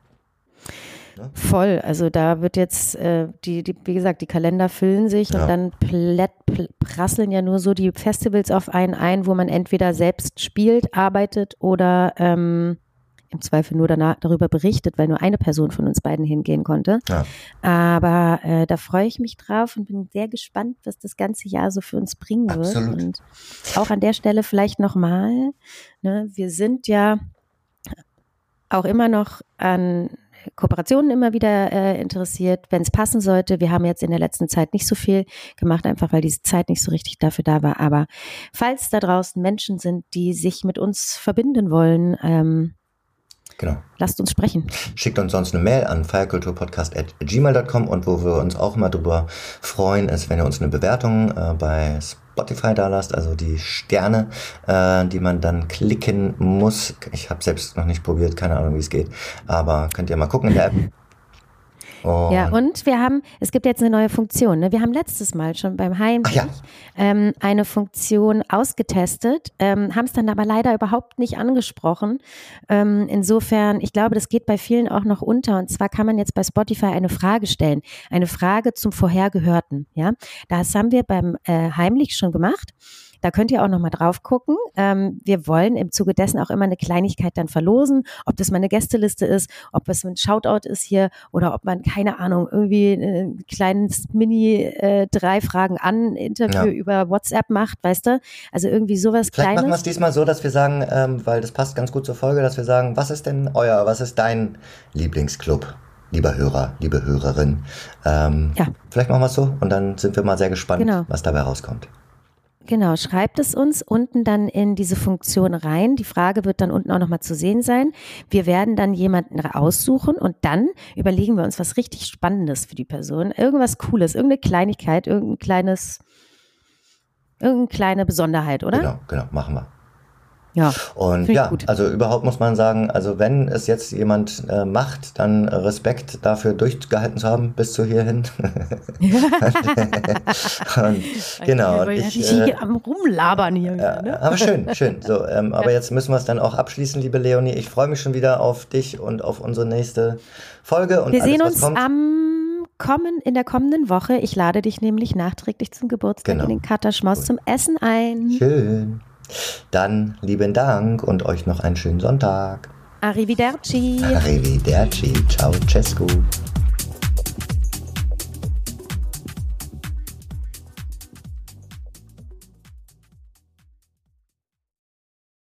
Ne? Voll, also da wird jetzt, äh, die, die, wie gesagt, die Kalender füllen sich ja. und dann plätt, pl- prasseln ja nur so die Festivals auf einen ein, wo man entweder selbst spielt, arbeitet oder ähm, im Zweifel nur danach, darüber berichtet, weil nur eine Person von uns beiden hingehen konnte. Ja. Aber äh, da freue ich mich drauf und bin sehr gespannt, was das ganze Jahr so für uns bringen wird. Absolut. Und auch an der Stelle vielleicht nochmal, ne, wir sind ja auch immer noch an Kooperationen immer wieder äh, interessiert, wenn es passen sollte. Wir haben jetzt in der letzten Zeit nicht so viel gemacht, einfach weil diese Zeit nicht so richtig dafür da war. Aber falls da draußen Menschen sind, die sich mit uns verbinden wollen, ähm, genau. lasst uns sprechen. Schickt uns sonst eine Mail an feierkulturpodcast at gmail dot com und wo wir uns auch mal drüber freuen, ist, wenn ihr uns eine Bewertung äh, bei Spotify da lasst, also die Sterne, äh, die man dann klicken muss. Ich habe selbst noch nicht probiert, keine Ahnung, wie es geht, aber könnt ihr mal gucken in der App. Und ja, und wir haben, es gibt jetzt eine neue Funktion. Ne? Wir haben letztes Mal schon beim Heimlich ja. ähm, eine Funktion ausgetestet, ähm, haben es dann aber leider überhaupt nicht angesprochen. Ähm, insofern, ich glaube, das geht bei vielen auch noch unter. Und zwar kann man jetzt bei Spotify eine Frage stellen, eine Frage zum Vorhergehörten. Ja, das haben wir beim äh, Heimlich schon gemacht. Da könnt ihr auch nochmal drauf gucken. Ähm, wir wollen im Zuge dessen auch immer eine Kleinigkeit dann verlosen, ob das mal eine Gästeliste ist, ob es ein Shoutout ist hier oder ob man, keine Ahnung, irgendwie ein kleines Mini äh, drei Fragen an Interview Ja. über WhatsApp macht, weißt du? Also irgendwie sowas Vielleicht Kleines. machen wir es diesmal so, dass wir sagen, ähm, weil das passt ganz gut zur Folge, dass wir sagen, was ist denn euer, was ist dein Lieblingsclub? Lieber Hörer, liebe Hörerin. Ähm, Ja. Vielleicht machen wir es so und dann sind wir mal sehr gespannt, Genau. was dabei rauskommt. Genau, schreibt es uns unten dann in diese Funktion rein. Die Frage wird dann unten auch nochmal zu sehen sein. Wir werden dann jemanden aussuchen und dann überlegen wir uns was richtig Spannendes für die Person. Irgendwas Cooles, irgendeine Kleinigkeit, irgendein kleines, irgendeine kleine Besonderheit, oder? Genau, genau, machen wir. Ja, Und finde ich ja, gut. also überhaupt muss man sagen, also wenn es jetzt jemand äh, macht, dann Respekt dafür durchgehalten zu haben bis zu hierhin. und, genau. Und ich, ich, ich äh, hier am Rumlabern hier. ja, Ne? aber schön, schön. So, ähm, aber jetzt müssen wir es dann auch abschließen, liebe Leonie. Ich freue mich schon wieder auf dich und auf unsere nächste Folge. Und Wir alles, sehen was uns kommt. am kommen in der kommenden Woche. Ich lade dich nämlich nachträglich zum Geburtstag Genau. in den Katerschmaus Cool. zum Essen ein. Schön. Dann lieben Dank und euch noch einen schönen Sonntag. Arrivederci. Arrivederci. Ciao, Cescu.